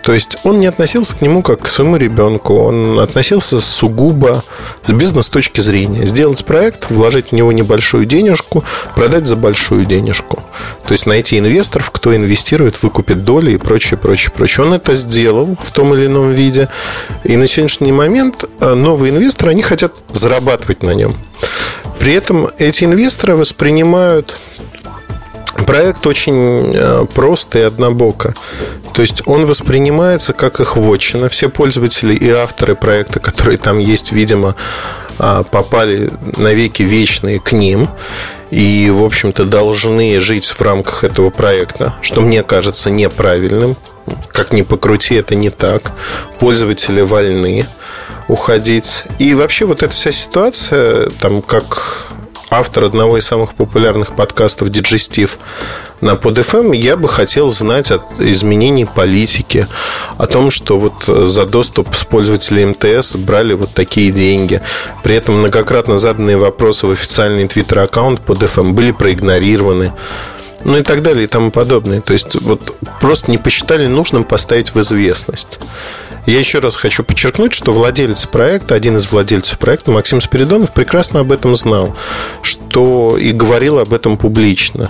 То есть он не относился к нему как к своему ребенку. Он относился сугубо с бизнес-точки зрения. Сделать проект, вложить в него небольшую денежку, продать за большую денежку. То есть найти инвесторов, кто инвестирует, выкупит доли и прочее, прочее, прочее. Он это сделал в том или ином виде. И на сегодняшний момент новые инвесторы, они хотят зарабатывать на нем. При этом эти инвесторы воспринимают проект очень просто и однобоко. То есть он воспринимается как их вотчина. Все пользователи и авторы проекта, которые там есть, видимо, попали навеки вечные к ним. И, в общем-то, должны жить в рамках этого проекта, что мне кажется неправильным. Как ни покрути, это не так. Пользователи вольны уходить. И вообще вот эта вся ситуация, там, как автор одного из самых популярных подкастов «Диджестив» на PodFM, я бы хотел знать о изменении политики, о том, что вот за доступ с пользователей МТС брали вот такие деньги. При этом многократно заданные вопросы в официальный твиттер-аккаунт PodFM были проигнорированы. Ну и так далее и тому подобное. То есть вот просто не посчитали нужным поставить в известность. Я еще раз хочу подчеркнуть, что владелец проекта, один из владельцев проекта, Максим Спиридонов, прекрасно об этом знал, что и говорил об этом публично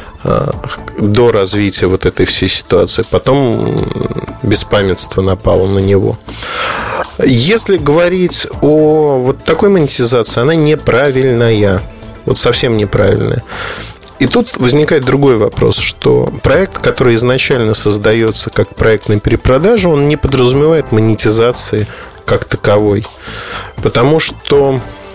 до развития вот этой всей ситуации. Потом беспамятство напало на него. Если говорить о вот такой монетизации, она неправильная. Вот совсем неправильная. И тут возникает другой вопрос, что проект, который изначально создается как проект на перепродажу, он не подразумевает монетизации как таковой. Потому что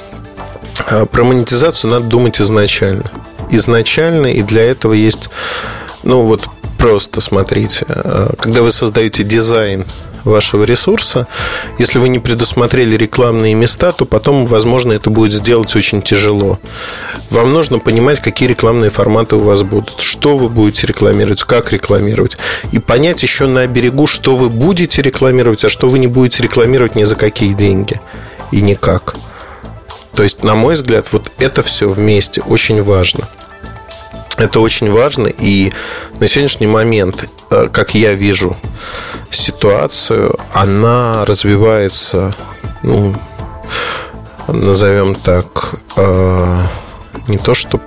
про монетизацию надо думать изначально. Изначально, и для этого есть, ну вот просто смотрите, когда вы создаете дизайн вашего ресурса, если вы не предусмотрели рекламные места, то потом, возможно, это будет сделать очень тяжело. Вам нужно понимать, какие рекламные форматы у вас будут, что вы будете рекламировать, как рекламировать, и понять еще на берегу, что вы будете рекламировать, а что вы не будете рекламировать ни за какие деньги и никак. То есть, на мой взгляд, вот это все вместе очень важно. Это очень важно, и на сегодняшний момент, как я вижу ситуацию, она развивается, ну, назовем так, не то что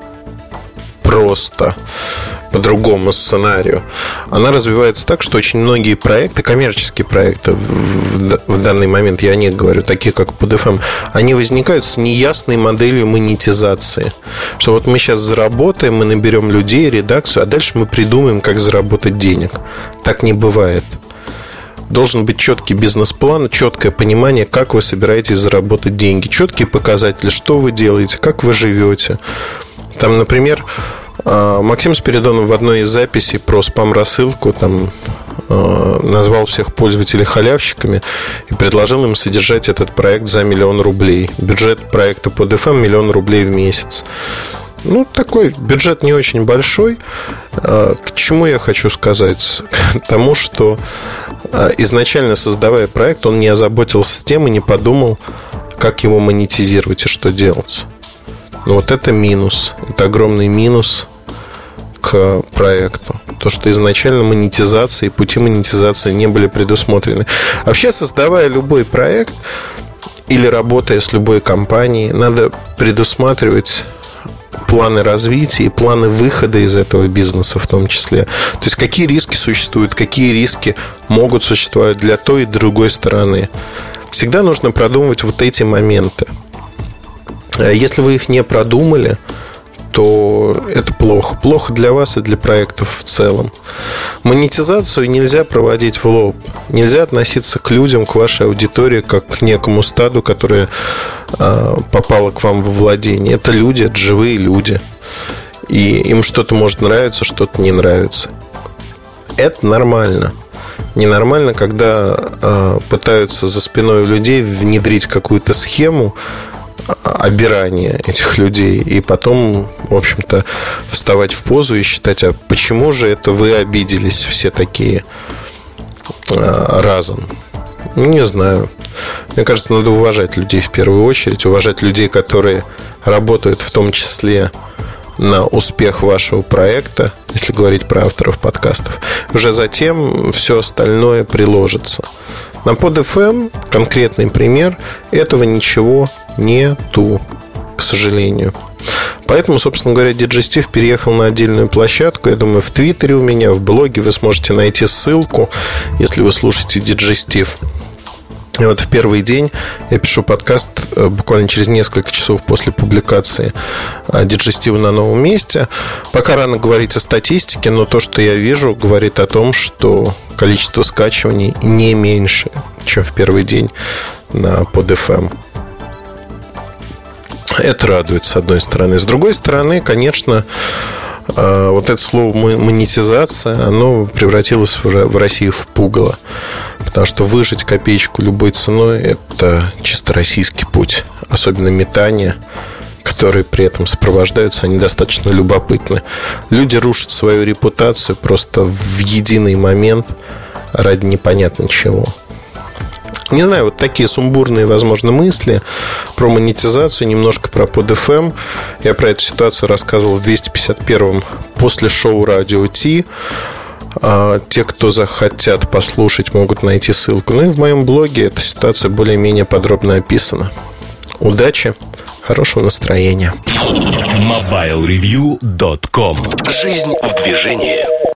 просто по другому сценарию. Она развивается так, что очень многие проекты, коммерческие проекты в данный момент, я о них говорю, такие как PodFM, они возникают с неясной моделью монетизации. Что вот мы сейчас заработаем, мы наберем людей, редакцию, а дальше мы придумаем, как заработать денег. Так не бывает. Должен быть четкий бизнес-план, четкое понимание, как вы собираетесь заработать деньги, четкие показатели, что вы делаете, как вы живете. Там, например, Максим Спиридонов в одной из записей про спам-рассылку там назвал всех пользователей халявщиками и предложил им содержать этот проект за 1 000 000 рублей. Бюджет проекта PodFM 1 000 000 рублей в месяц. Ну, такой бюджет не очень большой. К чему я хочу сказать? К тому, что изначально, создавая проект, он не озаботился тем и не подумал, как его монетизировать и что делать. Но вот это минус. Это огромный минус к проекту. То, что изначально монетизация и пути монетизации не были предусмотрены. Вообще, создавая любой проект или работая с любой компанией, надо предусматривать планы развития и планы выхода из этого бизнеса в том числе. То есть, какие риски существуют, какие риски могут существовать для той и другой стороны. Всегда нужно продумывать вот эти моменты. Если вы их не продумали, то это плохо. Плохо для вас и для проектов в целом. Монетизацию нельзя проводить в лоб. Нельзя относиться к людям, к вашей аудитории, как к некому стаду, которое попало к вам во владение. Это люди, это живые люди. И им что-то может нравиться, что-то не нравится. Это нормально. Ненормально, когда пытаются за спиной у людей внедрить какую-то схему обирания этих людей и потом, в общем-то, вставать в позу и считать, а почему же это вы обиделись все такие разом? Не знаю. Мне кажется, надо уважать людей в первую очередь, уважать людей, которые работают в том числе на успех вашего проекта, если говорить про авторов подкастов. Уже затем все остальное приложится. На Pod.fm конкретный пример, этого ничего нету, к сожалению. Поэтому, собственно говоря, Digestive переехал на отдельную площадку. Я думаю, в Твиттере у меня, в блоге вы сможете найти ссылку, если вы слушаете Digestive. И вот в первый день я пишу подкаст буквально через несколько часов после публикации Digestive на новом месте. Пока рано говорить о статистике, но то, что я вижу, говорит о том, что количество скачиваний не меньше, чем в первый день на Pod.fm. Это радует, с одной стороны. С другой стороны, конечно, вот это слово монетизация, оно превратилось в России в пугало. Потому что выжать копеечку любой ценой – это чисто российский путь. Особенно метания, которые при этом сопровождаются, они достаточно любопытны. Люди рушат свою репутацию просто в единый момент ради непонятно чего. Не знаю, вот такие сумбурные, возможно, мысли про монетизацию, немножко про Pod.fm. Я про эту ситуацию рассказывал в 251-м после шоу «Радио Ти». Те, кто захотят послушать, могут найти ссылку. Ну и в моем блоге эта ситуация более-менее подробно описана. Удачи, хорошего настроения. MobileReview.com. Жизнь в движении.